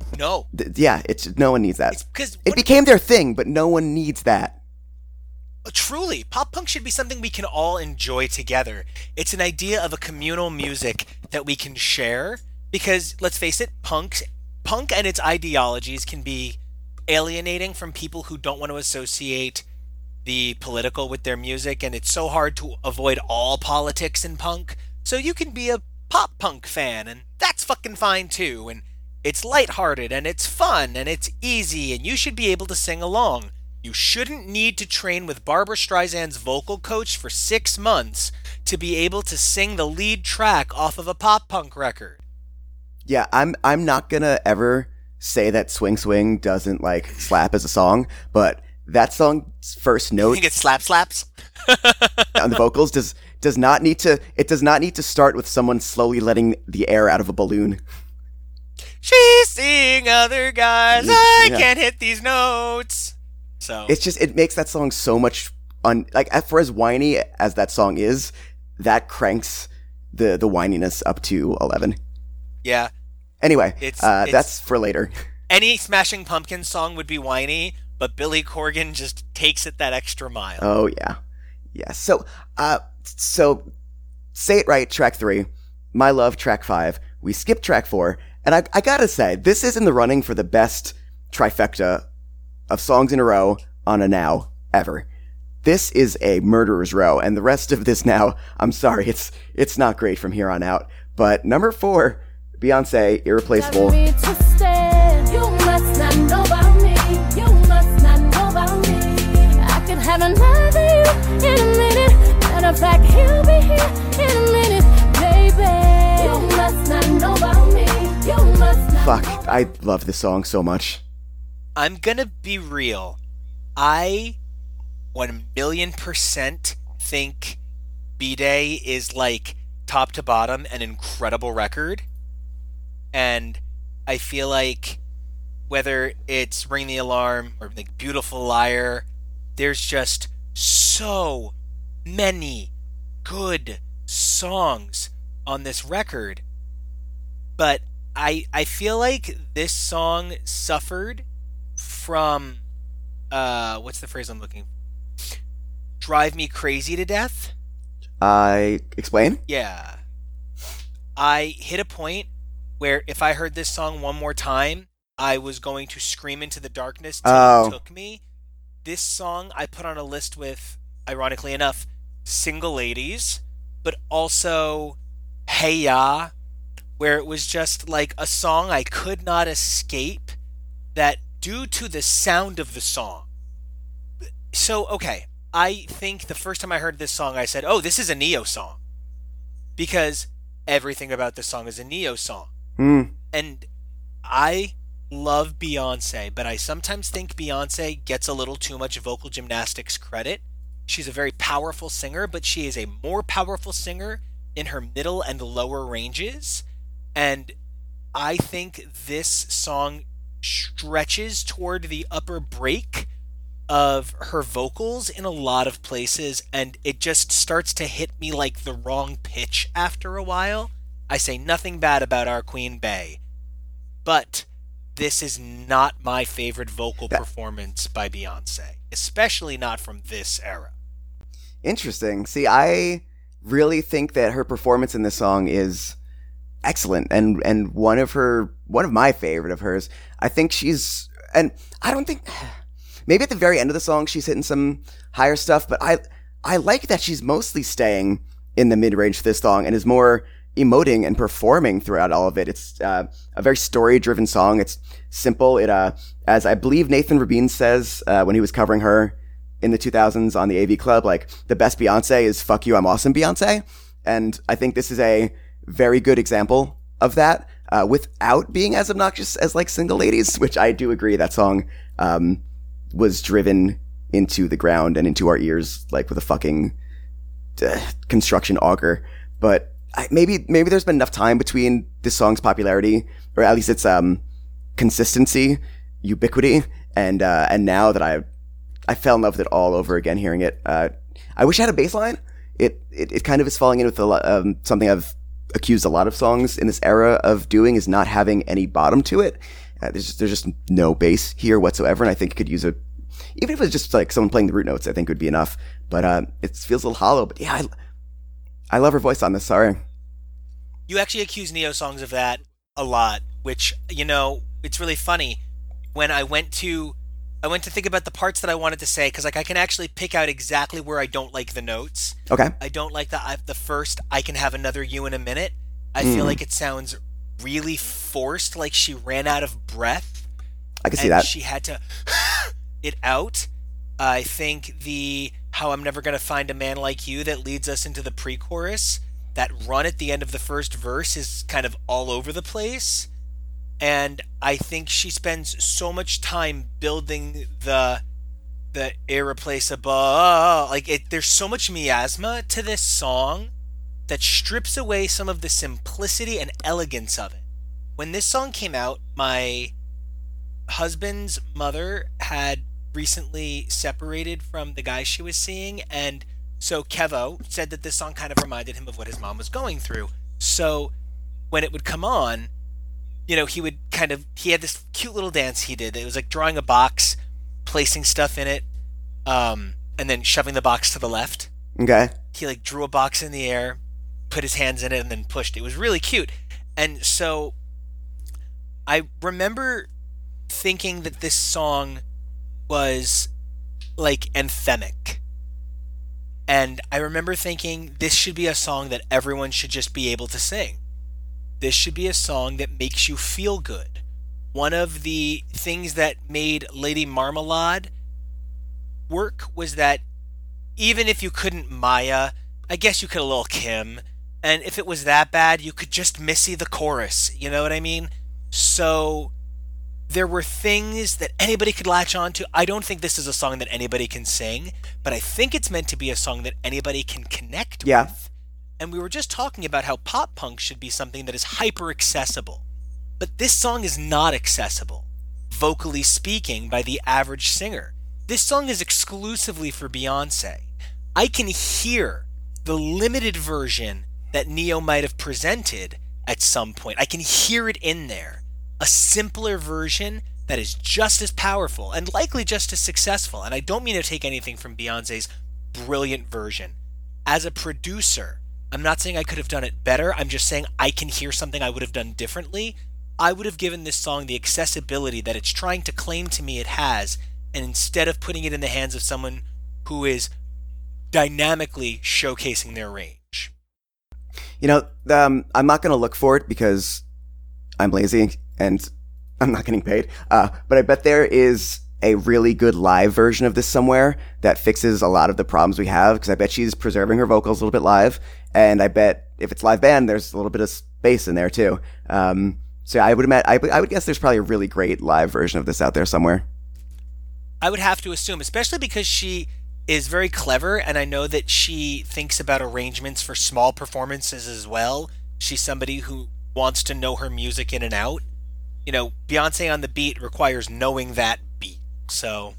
No. Yeah, it's no one needs that. It's because It became their thing, but no one needs that. truly, pop punk should be something we can all enjoy together. It's an idea of a communal music that we can share because, let's face it, punk and its ideologies can be alienating from people who don't want to associate the political with their music, and it's so hard to avoid all politics in punk. So you can be a pop punk fan, and that's fucking fine too, and it's lighthearted, and it's fun, and it's easy, and you should be able to sing along. You shouldn't need to train with Barbra Streisand's vocal coach for 6 months to be able to sing the lead track off of a pop punk record. Yeah, I'm not gonna ever say that Swing Swing doesn't like slap as a song, but that song's first I note think it slaps. on the vocals does not need to start with someone slowly letting the air out of a balloon. She's seeing other guys. I Yeah. can't hit these notes. So It makes that song so much for as whiny as that song is, that cranks the whininess up to 11. yeah, Anyway, It's- that's for later. any Smashing Pumpkins song would be whiny, but Billy Corgan just takes it that extra mile. Oh yeah, yeah. So Say It Right, track 3, My Love, track 5. We skipped track 4, and I gotta say, this is in the running for the best trifecta of songs in a row on a Now ever. This is a murderer's row, and the rest of this Now, I'm sorry, it's not great from here on out. But number 4, Beyonce, Irreplaceable. Got me to stand. You must not know about me. You must not know about me. I could have another you in a minute. Matter of fact, he'll be here in a minute, baby. You must not know about me. You must not. Fuck, I love this song so much. I'm gonna be real. I 1,000,000% think B-Day is like top to bottom an incredible record. And I feel like whether it's Ring the Alarm or like Beautiful Liar, there's just so many good songs on this record. But I feel like this song suffered from what's the phrase I'm looking for? Drive Me Crazy to Death. I explain? Yeah. I hit a point where if I heard this song one more time, I was going to scream into the darkness till it took me. This song I put on a list with, ironically enough, Single Ladies, but also Hey Ya, where it was just like a song I could not escape that due to the sound of the song. So, okay, I think the first time I heard this song, I said, oh, this is a Neo song. Because everything about this song is a Neo song. And I love Beyonce, but I sometimes think Beyonce gets a little too much vocal gymnastics credit. She's a very powerful singer, but she is a more powerful singer in her middle and lower ranges. And I think this song stretches toward the upper break of her vocals in a lot of places, and it just starts to hit me like the wrong pitch after a while. I say nothing bad about our Queen Bey, but this is not my favorite vocal performance by Beyonce, especially not from this era. Interesting. See, I really think that her performance in this song is excellent, and one of my favorite of hers. I think and I don't think, maybe at the very end of the song she's hitting some higher stuff, but I like that she's mostly staying in the mid-range for this song and is more emoting and performing throughout all of it. It's a very story-driven song. It's simple. It, as I believe Nathan Rabin says when he was covering her in the 2000s on the AV Club, like, the best Beyonce is "Fuck You, I'm Awesome" Beyonce. And I think this is a very good example of that, without being as obnoxious as like Single Ladies, which I do agree that song was driven into the ground and into our ears like with a fucking construction auger. But maybe there's been enough time between this song's popularity, or at least its consistency, ubiquity, and now that I fell in love with it all over again hearing it. I wish I had a bass line. It kind of is falling in with something I've accused a lot of songs in this era of doing, is not having any bottom to it. There's just no bass here whatsoever, and I think it could use a, even if it was just like someone playing the root notes, I think would be enough. But it feels a little hollow. But yeah, I love her voice on this. Sorry. You actually accuse Neo Songs of that a lot, which, you know, it's really funny. When I went to think about the parts that I wanted to say, because like I can actually pick out exactly where I don't like the notes. Okay. I don't like the first "I can have another you in a minute." I feel like it sounds really forced, like she ran out of breath. I can see that. She had to it out. I think the "How I'm Never Gonna Find a Man Like You" that leads us into the pre-chorus, that run at the end of the first verse is kind of all over the place. And I think she spends so much time building the irreplaceable, like there's so much miasma to this song that strips away some of the simplicity and elegance of it. When this song came out, my husband's mother had recently separated from the guy she was seeing, and so Kevo said that this song kind of reminded him of what his mom was going through. So when it would come on, you know, he had this cute little dance he did. It was like drawing a box, placing stuff in it, and then shoving the box to the left. Okay. He like drew a box in the air, put his hands in it, and then pushed. It was really cute. And so I remember thinking that this song was like anthemic. And I remember thinking this should be a song that everyone should just be able to sing. This should be a song that makes you feel good. One of the things that made Lady Marmalade work was that even if you couldn't Maya, I guess you could a little Kim. And if it was that bad, you could just Missy the chorus. You know what I mean? So there were things that anybody could latch on to. I don't think this is a song that anybody can sing, but I think it's meant to be a song that anybody can connect with. And we were just talking about how pop punk should be something that is hyper accessible. But this song is not accessible, vocally speaking, by the average singer. This song is exclusively for Beyonce. I can hear the limited version that Neo might have presented at some point. I can hear it in there. A simpler version that is just as powerful and likely just as successful. And I don't mean to take anything from Beyonce's brilliant version. As a producer, I'm not saying I could have done it better. I'm just saying I can hear something I would have done differently. I would have given this song the accessibility that it's trying to claim to me it has, and instead of putting it in the hands of someone who is dynamically showcasing their range. You know, I'm not going to look for it because I'm lazy and I'm not getting paid. But I bet there is a really good live version of this somewhere that fixes a lot of the problems we have, because I bet she's preserving her vocals a little bit live, and I bet if it's live band, there's a little bit of bass in there too. So I would guess there's probably a really great live version of this out there somewhere. I would have to assume, especially because she is very clever, and I know that she thinks about arrangements for small performances as well. She's somebody who wants to know her music in and out. You know, Beyonce on the beat requires knowing that beat. So,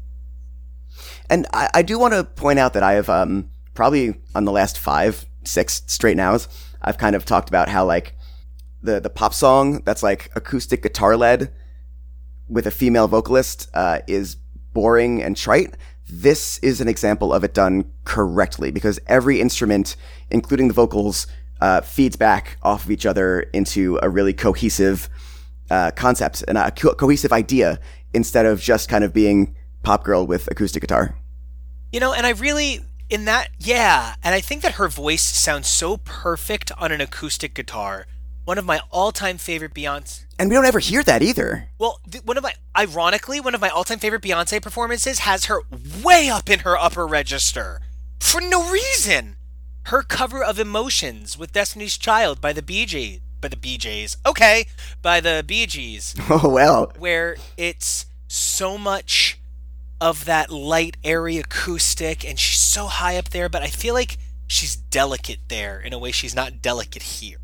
and I do want to point out that I have probably on the last 5-6 straight nows, I've kind of talked about how like the pop song that's like acoustic guitar led with a female vocalist is boring and trite. This is an example of it done correctly, because every instrument, including the vocals, feeds back off of each other into a really cohesive concept and a cohesive idea, instead of just kind of being pop girl with acoustic guitar. You know, and I really, in that, yeah, and I think that her voice sounds so perfect on an acoustic guitar. One of my all-time favorite Beyonce... And we don't ever hear that either. Well, ironically, one of my all-time favorite Beyonce performances has her way up in her upper register. For no reason! Her cover of Emotions with Destiny's Child by the Bee Gees. By the Bee Gees. Okay, by the Bee Gees. Oh, well. Where it's so much of that light, airy acoustic, and she's so high up there, but I feel like she's delicate there in a way she's not delicate here.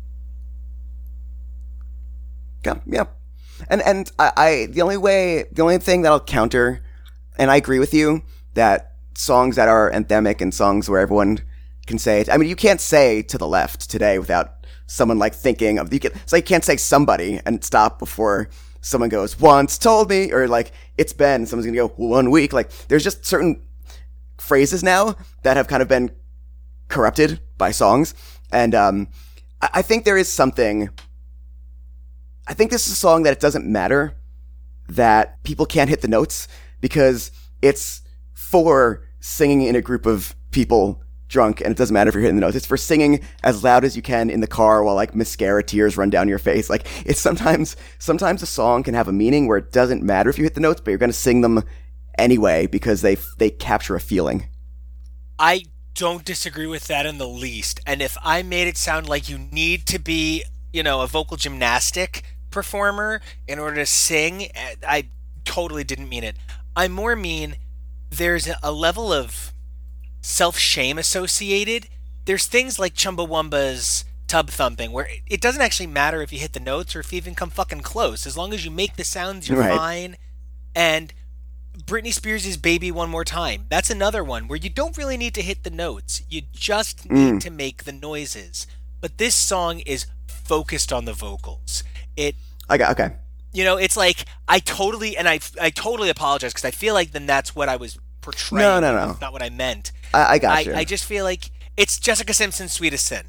Yeah. And I the only thing that'll counter, and I agree with you, that songs that are anthemic and songs where everyone can say it. I mean, you can't say To the Left today without someone like thinking of, it's like you can't say Somebody and stop before someone goes, once told me, or like, it's been, someone's gonna go, 1 week. Like, there's just certain phrases now that have kind of been corrupted by songs. And I think there is something, I think this is a song that it doesn't matter that people can't hit the notes, because it's for singing in a group of people drunk, and it doesn't matter if you're hitting the notes. It's for singing as loud as you can in the car while like mascara tears run down your face. Like, it's sometimes a song can have a meaning where it doesn't matter if you hit the notes, but you're going to sing them anyway because they capture a feeling. I don't disagree with that in the least. And if I made it sound like you need to be, a vocal gymnastic performer in order to sing, I totally didn't mean it. I more mean there's a level of self-shame associated. There's things like Chumbawamba's Tub Thumping where it doesn't actually matter if you hit the notes or if you even come fucking close. As long as you make the sounds, you're fine. And Britney Spears' Baby One More Time, that's another one where you don't really need to hit the notes. You just need to make the noises. But this song is focused on the vocals. Okay. It's like, I totally apologize because I feel like then that's what I was portraying. No. That's not what I meant. I got you. I just feel like it's Jessica Simpson's Sweetest Sin.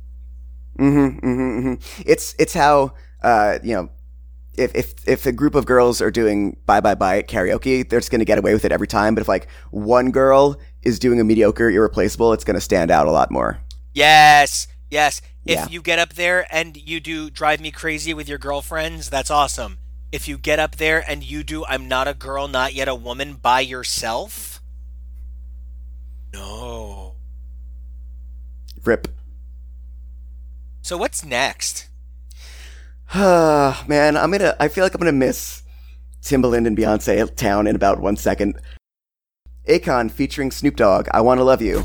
It's how, if a group of girls are doing Bye Bye Bye at karaoke, they're just going to get away with it every time. But if like one girl is doing a mediocre Irreplaceable, it's going to stand out a lot more. Yes. If you get up there and you do Drive Me Crazy with your girlfriends, that's awesome. If you get up there and you do I'm Not a Girl, Not Yet a Woman by yourself, no. Rip. So what's next? Man, I feel like I'm gonna miss Timbaland and Beyonce Town in about 1 second. Akon featuring Snoop Dogg, I Wanna Love You.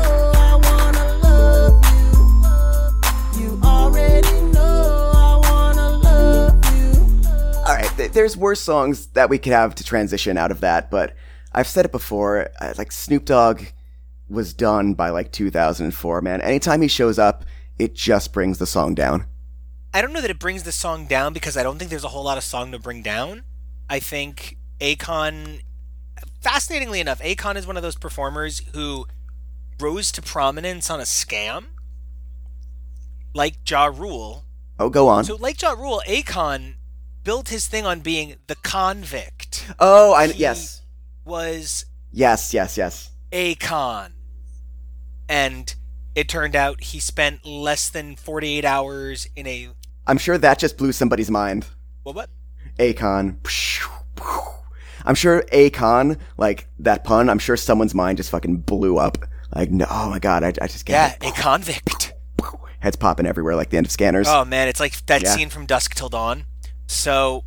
Alright, there's worse songs that we could have to transition out of that, but I've said it before, like Snoop Dogg was done by like 2004, man. Anytime he shows up, it just brings the song down. I don't know that it brings the song down because I don't think there's a whole lot of song to bring down. I think Akon, fascinatingly enough, Akon is one of those performers who rose to prominence on a scam, like Ja Rule. Oh, go on. So like Ja Rule, Akon built his thing on being the convict. Oh, yes. Was Yes. Akon. And it turned out he spent less than 48 hours in a... I'm sure that just blew somebody's mind. What? Akon. I'm sure Akon, like, that pun, I'm sure someone's mind just fucking blew up. Like, no, oh my god, I just can't. Yeah, a convict. Heads popping everywhere like the end of Scanners. Oh man, it's like that scene from Dusk Till Dawn. So,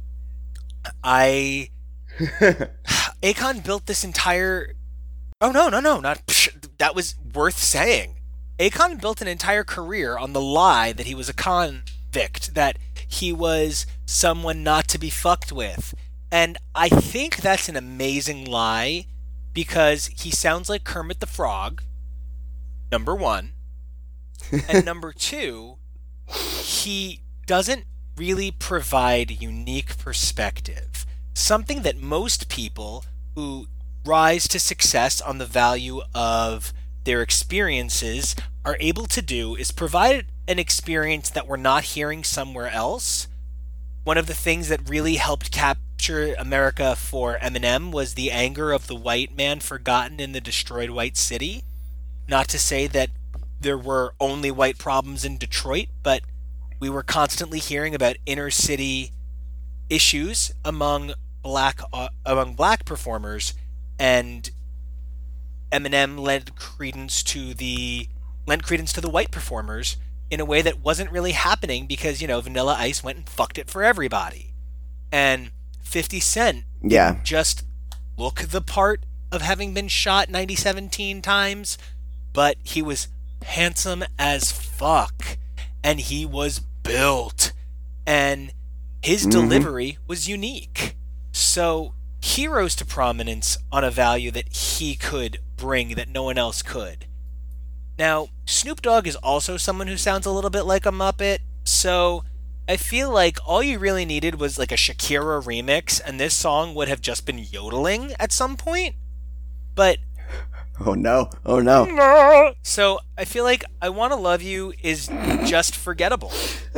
Akon built this entire... Oh, no, not... That was worth saying. Akon built an entire career on the lie that he was a convict, that he was someone not to be fucked with. And I think that's an amazing lie because he sounds like Kermit the Frog, number one. And number two, he doesn't really provide unique perspective. Something that most people who rise to success on the value of their experiences are able to do is provide an experience that we're not hearing somewhere else. One of the things that really helped capture America for Eminem was the anger of the white man forgotten in the destroyed white city. Not to say that there were only white problems in Detroit, but we were constantly hearing about inner city issues among black performers, and Eminem lent credence to the white performers in a way that wasn't really happening because, Vanilla Ice went and fucked it for everybody. And 50 Cent didn't just look the part of having been shot 97 times, but he was handsome as fuck, and he was built, and his delivery was unique. So he rose to prominence on a value that he could bring that no one else could. Now, Snoop Dogg is also someone who sounds a little bit like a Muppet, so I feel like all you really needed was like a Shakira remix, and this song would have just been yodeling at some point. But Oh no. so I feel like I Wanna Love You is just forgettable.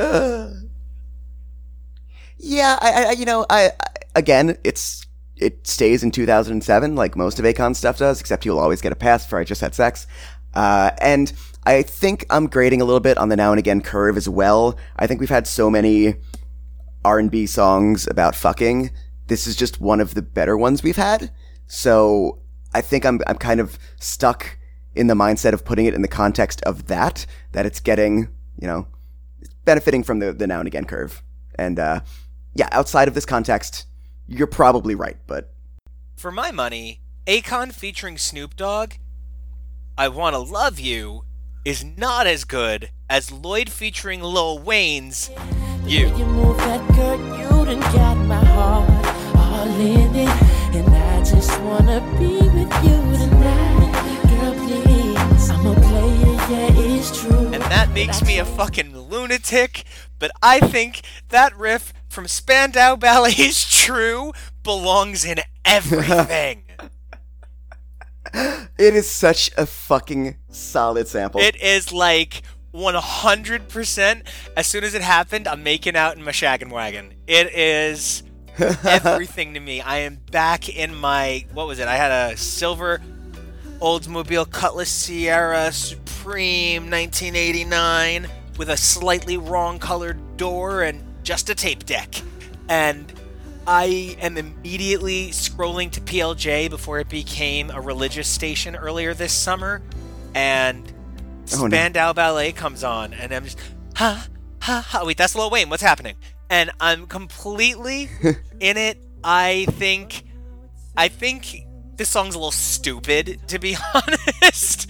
Yeah, I again, it stays in 2007 like most of Akon's stuff does, except you'll always get a pass for I Just Had Sex. And I think I'm grading a little bit on the Now and Again curve as well. I think we've had so many R&B songs about fucking. This is just one of the better ones we've had. So I think I'm kind of stuck in the mindset of putting it in the context of that it's getting, benefiting from the Now and Again curve. And yeah, outside of this context, you're probably right, but For my money, Akon featuring Snoop Dogg, I Wanna Love You, is not as good as Lloyd featuring Lil Wayne's You. You move that girl, you done got my heart all in it, and I just wanna be with you tonight. Girl, please, I'm a player, yeah, it's true. And that makes me a fucking lunatic, but I think that riff from Spandau Ballet's True belongs in everything. it is such a fucking solid sample. It is like 100%. As soon as it happened, I'm making out in my shaggin' wagon. It is everything to me. I am back in my, what was it? I had a silver Oldsmobile Cutlass Sierra Supreme 1989 with a slightly wrong colored door and just a tape deck. And I am immediately scrolling to PLJ before it became a religious station earlier this summer. And Spandau Ballet comes on, and I'm just, ha, ha, ha. Wait, that's Lil Wayne. What's happening? And I'm completely in it. I think this song's a little stupid, to be honest.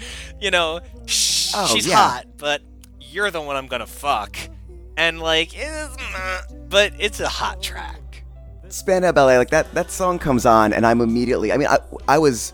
She's hot, but you're the one I'm gonna fuck. And but it's a hot track. Spandau Ballet, like that song comes on, and I'm immediately. I mean, I was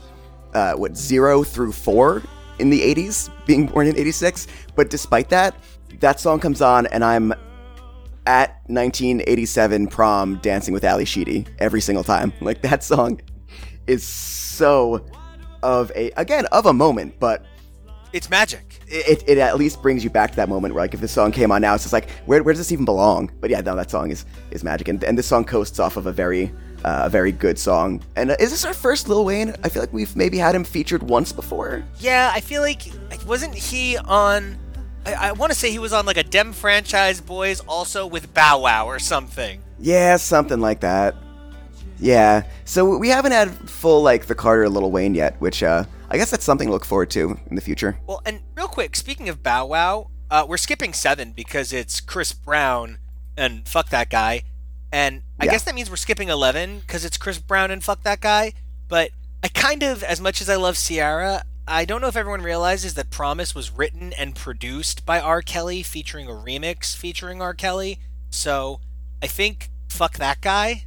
0 through 4 in the 80s, being born in 86. But despite that song comes on, and I'm at 1987 prom dancing with Ali Sheedy every single time. Like, that song is so of a moment, but it's magic. It at least brings you back to that moment where, like, if this song came on now, it's just like, where does this even belong? But yeah, no, that song is magic, and this song coasts off of a very good song. And is this our first Lil Wayne? I feel like we've maybe had him featured once before. Yeah, I feel like, wasn't he on, I want to say he was on like a Dem Franchise Boys also with Bow Wow or something. Yeah, something like that. Yeah, so we haven't had full, like, the Carter Lil Wayne yet, which, I guess that's something to look forward to in the future. Well, and real quick, speaking of Bow Wow, we're skipping 7 because it's Chris Brown and Fuck That Guy. And I guess that means we're skipping 11 because it's Chris Brown and Fuck That Guy. But I kind of, as much as I love Ciara, I don't know if everyone realizes that Promise was written and produced by R. Kelly featuring a remix featuring R. Kelly. So I think Fuck That Guy.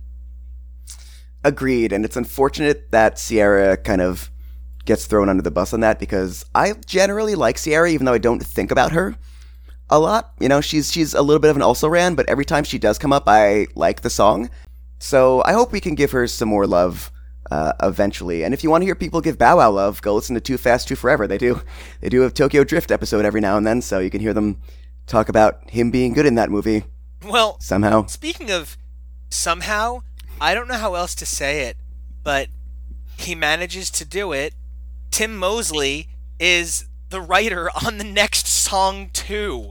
Agreed. And it's unfortunate that Ciara kind of gets thrown under the bus on that, because I generally like Ciara, even though I don't think about her a lot. She's a little bit of an also-ran, but every time she does come up, I like the song. So I hope we can give her some more love eventually. And if you want to hear people give Bow Wow love, go listen to Too Fast, Too Forever. They do a Tokyo Drift episode every now and then, so you can hear them talk about him being good in that movie. Well, somehow. Speaking of somehow, I don't know how else to say it, but he manages to do it. Tim Mosley is the writer on the next song too.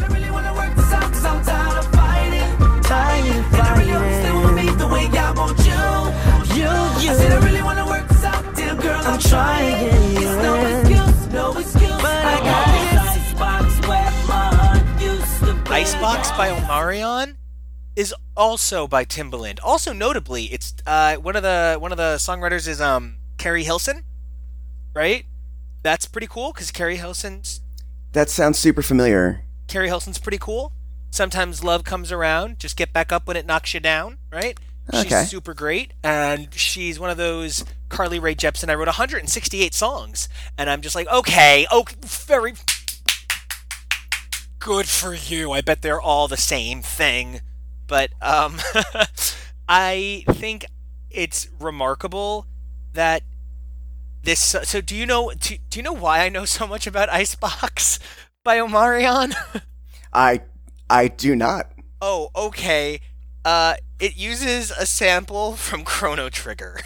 I'm trying. Icebox by Omarion is also by Timbaland. Also notably, it's one of the songwriters is Carrie Hilson, right? That's pretty cool because Carrie Hilson's super familiar. Carrie Hilson's pretty cool. Sometimes love comes around. Just get back up when it knocks you down, right? Okay. She's super great, and she's one of those Carly Rae Jepsen. I wrote 168 songs, and I'm just like, okay, very Good for you. I bet they're all the same thing. But I think it's remarkable that this. So do you know why I know so much about Icebox by Omarion? I do not. Oh, okay. It uses a sample from Chrono Trigger.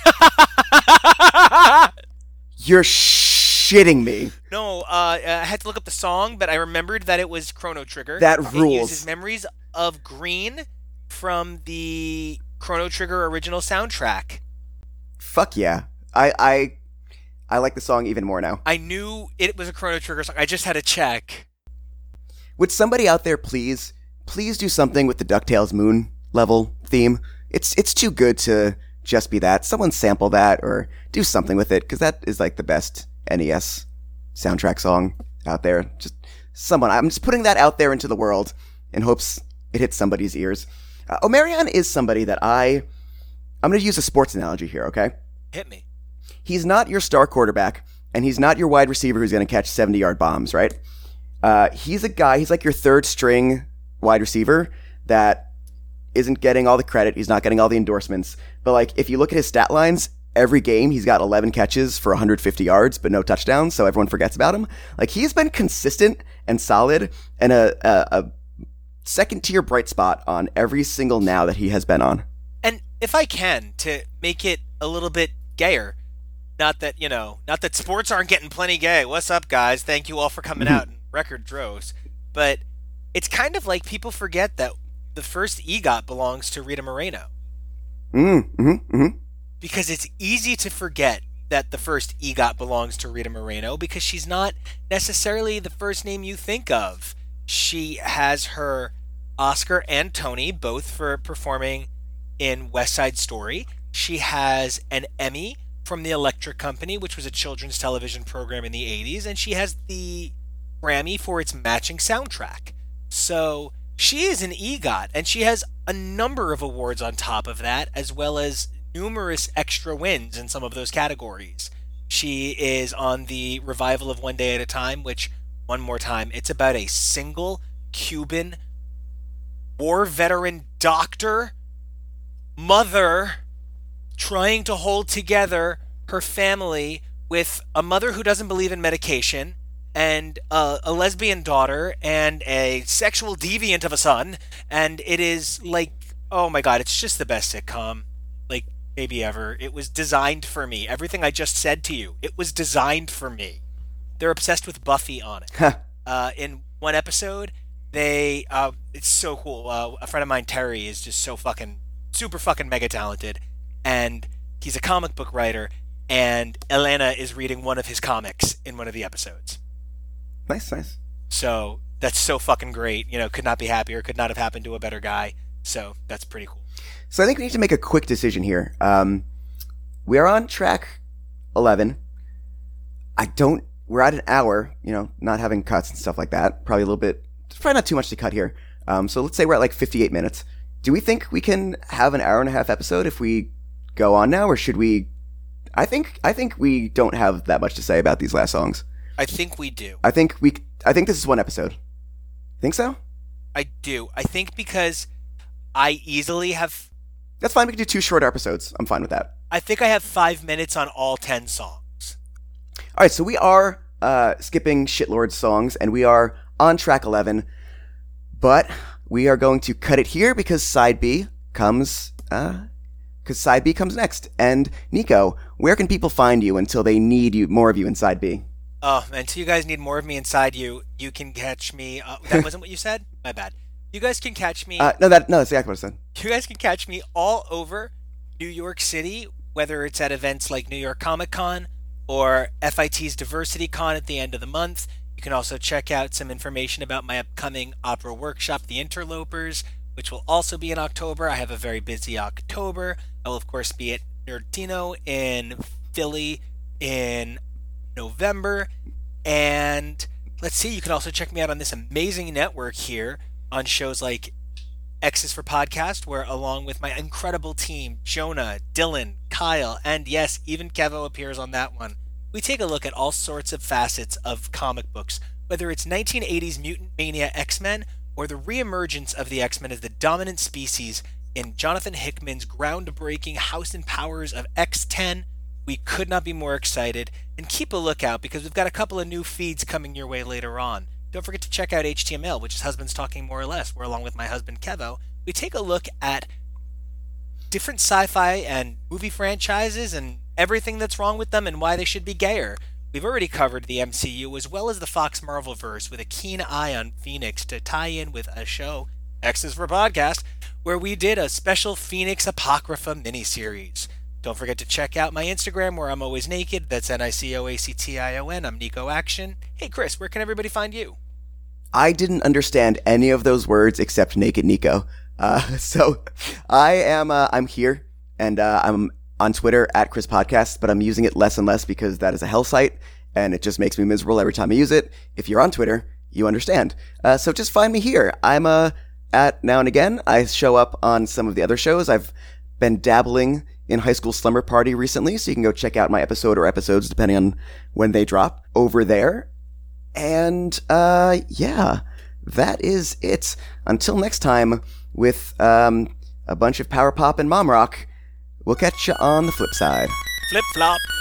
You're shitting me. No, I had to look up the song, but I remembered that it was Chrono Trigger. That It rules. uses Memories of Green from the Chrono Trigger original soundtrack. Fuck yeah. I like the song even more now. I knew it was a Chrono Trigger song. I just had to check. Would somebody out there please do something with the DuckTales Moon level theme? It's too good to just be that. Someone sample that or do something with it, because that is like the best NES soundtrack song out there. Just someone. I'm just putting that out there into the world in hopes it hits somebody's ears. Omarion is somebody that I'm going to use a sports analogy here, okay? Hit me. He's not your star quarterback, and he's not your wide receiver who's going to catch 70-yard bombs, right? He's a guy, he's like your third string wide receiver that isn't getting all the credit. He's not getting all the endorsements. But like, if you look at his stat lines, every game he's got 11 catches for 150 yards, but no touchdowns, so everyone forgets about him. Like, he's been consistent and solid and a second-tier bright spot on every single now that he has been on. And if I can, to make it a little bit gayer, not that sports aren't getting plenty gay. What's up, guys? Thank you all for coming out in record droves. But it's kind of like people forget that the first EGOT belongs to Rita Moreno. Because it's easy to forget that the first EGOT belongs to Rita Moreno because she's not necessarily the first name you think of. She has her Oscar and Tony, both for performing in West Side Story. She has an Emmy from the Electric Company, which was a children's television program in the 80s, and she has the Grammy for its matching soundtrack. So she is an EGOT, and she has a number of awards on top of that, as well as numerous extra wins in some of those categories. She is on the revival of One Day at a Time, which, one more time, it's about a single Cuban war veteran doctor mother trying to hold together her family with a mother who doesn't believe in medication and a lesbian daughter and a sexual deviant of a son. And it is like, oh my God, it's just the best sitcom, like, maybe ever. It was designed for me. Everything I just said to you, it was designed for me. They're obsessed with Buffy on it. In one episode, it's so cool. A friend of mine, Terry, is just so super fucking mega talented. And he's a comic book writer, and Elena is reading one of his comics in one of the episodes. Nice. So that's so fucking great. Could not be happier. Could not have happened to a better guy. So that's pretty cool. So I think we need to make a quick decision here. We are on track 11. We're at an hour, not having cuts and stuff like that. Probably not too much to cut here. So let's say we're at like 58 minutes. Do we think we can have an hour and a half episode if we go on now, or should we? I think we don't have that much to say about these last songs. I think we do. I think this is one episode. Think so? I do. I think because I easily have. That's fine. We can do 2 shorter episodes. I'm fine with that. I think I have 5 minutes on all 10 songs. All right. So we are skipping Shitlord's songs, and we are on track 11, but we are going to cut it here because side B comes next. And Nico, where can people find you until they need more of you in side B? Oh, until you guys need more of me inside you can catch me. That wasn't what you said? My bad. You guys can catch me. No, that's exactly what I said. You guys can catch me all over New York City, whether it's at events like New York Comic Con or FIT's Diversity Con at the end of the month. You can also check out some information about my upcoming opera workshop, The Interlopers, which will also be in October. I have a very busy October. I will, of course, be at Nerdtino in Philly in November. And let's see, you can also check me out on this amazing network here on shows like X is for Podcast, where along with my incredible team, Jonah, Dylan, Kyle, and yes, even Kevo appears on that one. We take a look at all sorts of facets of comic books, Whether it's 1980s Mutant Mania X-Men or the reemergence of the X-Men as the dominant species in Jonathan Hickman's groundbreaking House and Powers of X-10, we could not be more excited. And keep a lookout because we've got a couple of new feeds coming your way later on. Don't forget to check out HTML, which is Husbands Talking More or Less, where along with my husband Kevo, we take a look at different sci-fi and movie franchises and everything that's wrong with them and why they should be gayer. We've already covered the MCU as well as the Fox Marvelverse with a keen eye on Phoenix to tie in with a show, X is for Podcast, where we did a special Phoenix Apocrypha miniseries. Don't forget to check out my Instagram where I'm always naked. That's NICOACTION. I'm Nico Action. Hey Chris, where can everybody find you? I didn't understand any of those words except Naked Nico. So I'm here and I'm on Twitter at Chris Podcast, but I'm using it less and less because that is a hell site and it just makes me miserable every time I use it. If you're on Twitter, you understand. So just find me here. I'm at Now and Again. I show up on some of the other shows. I've been dabbling in High School Slumber Party recently, so you can go check out my episode or episodes depending on when they drop over there. And yeah, that is it. Until next time with a bunch of power pop and mom rock. We'll catch you on the flip side. Flip flop.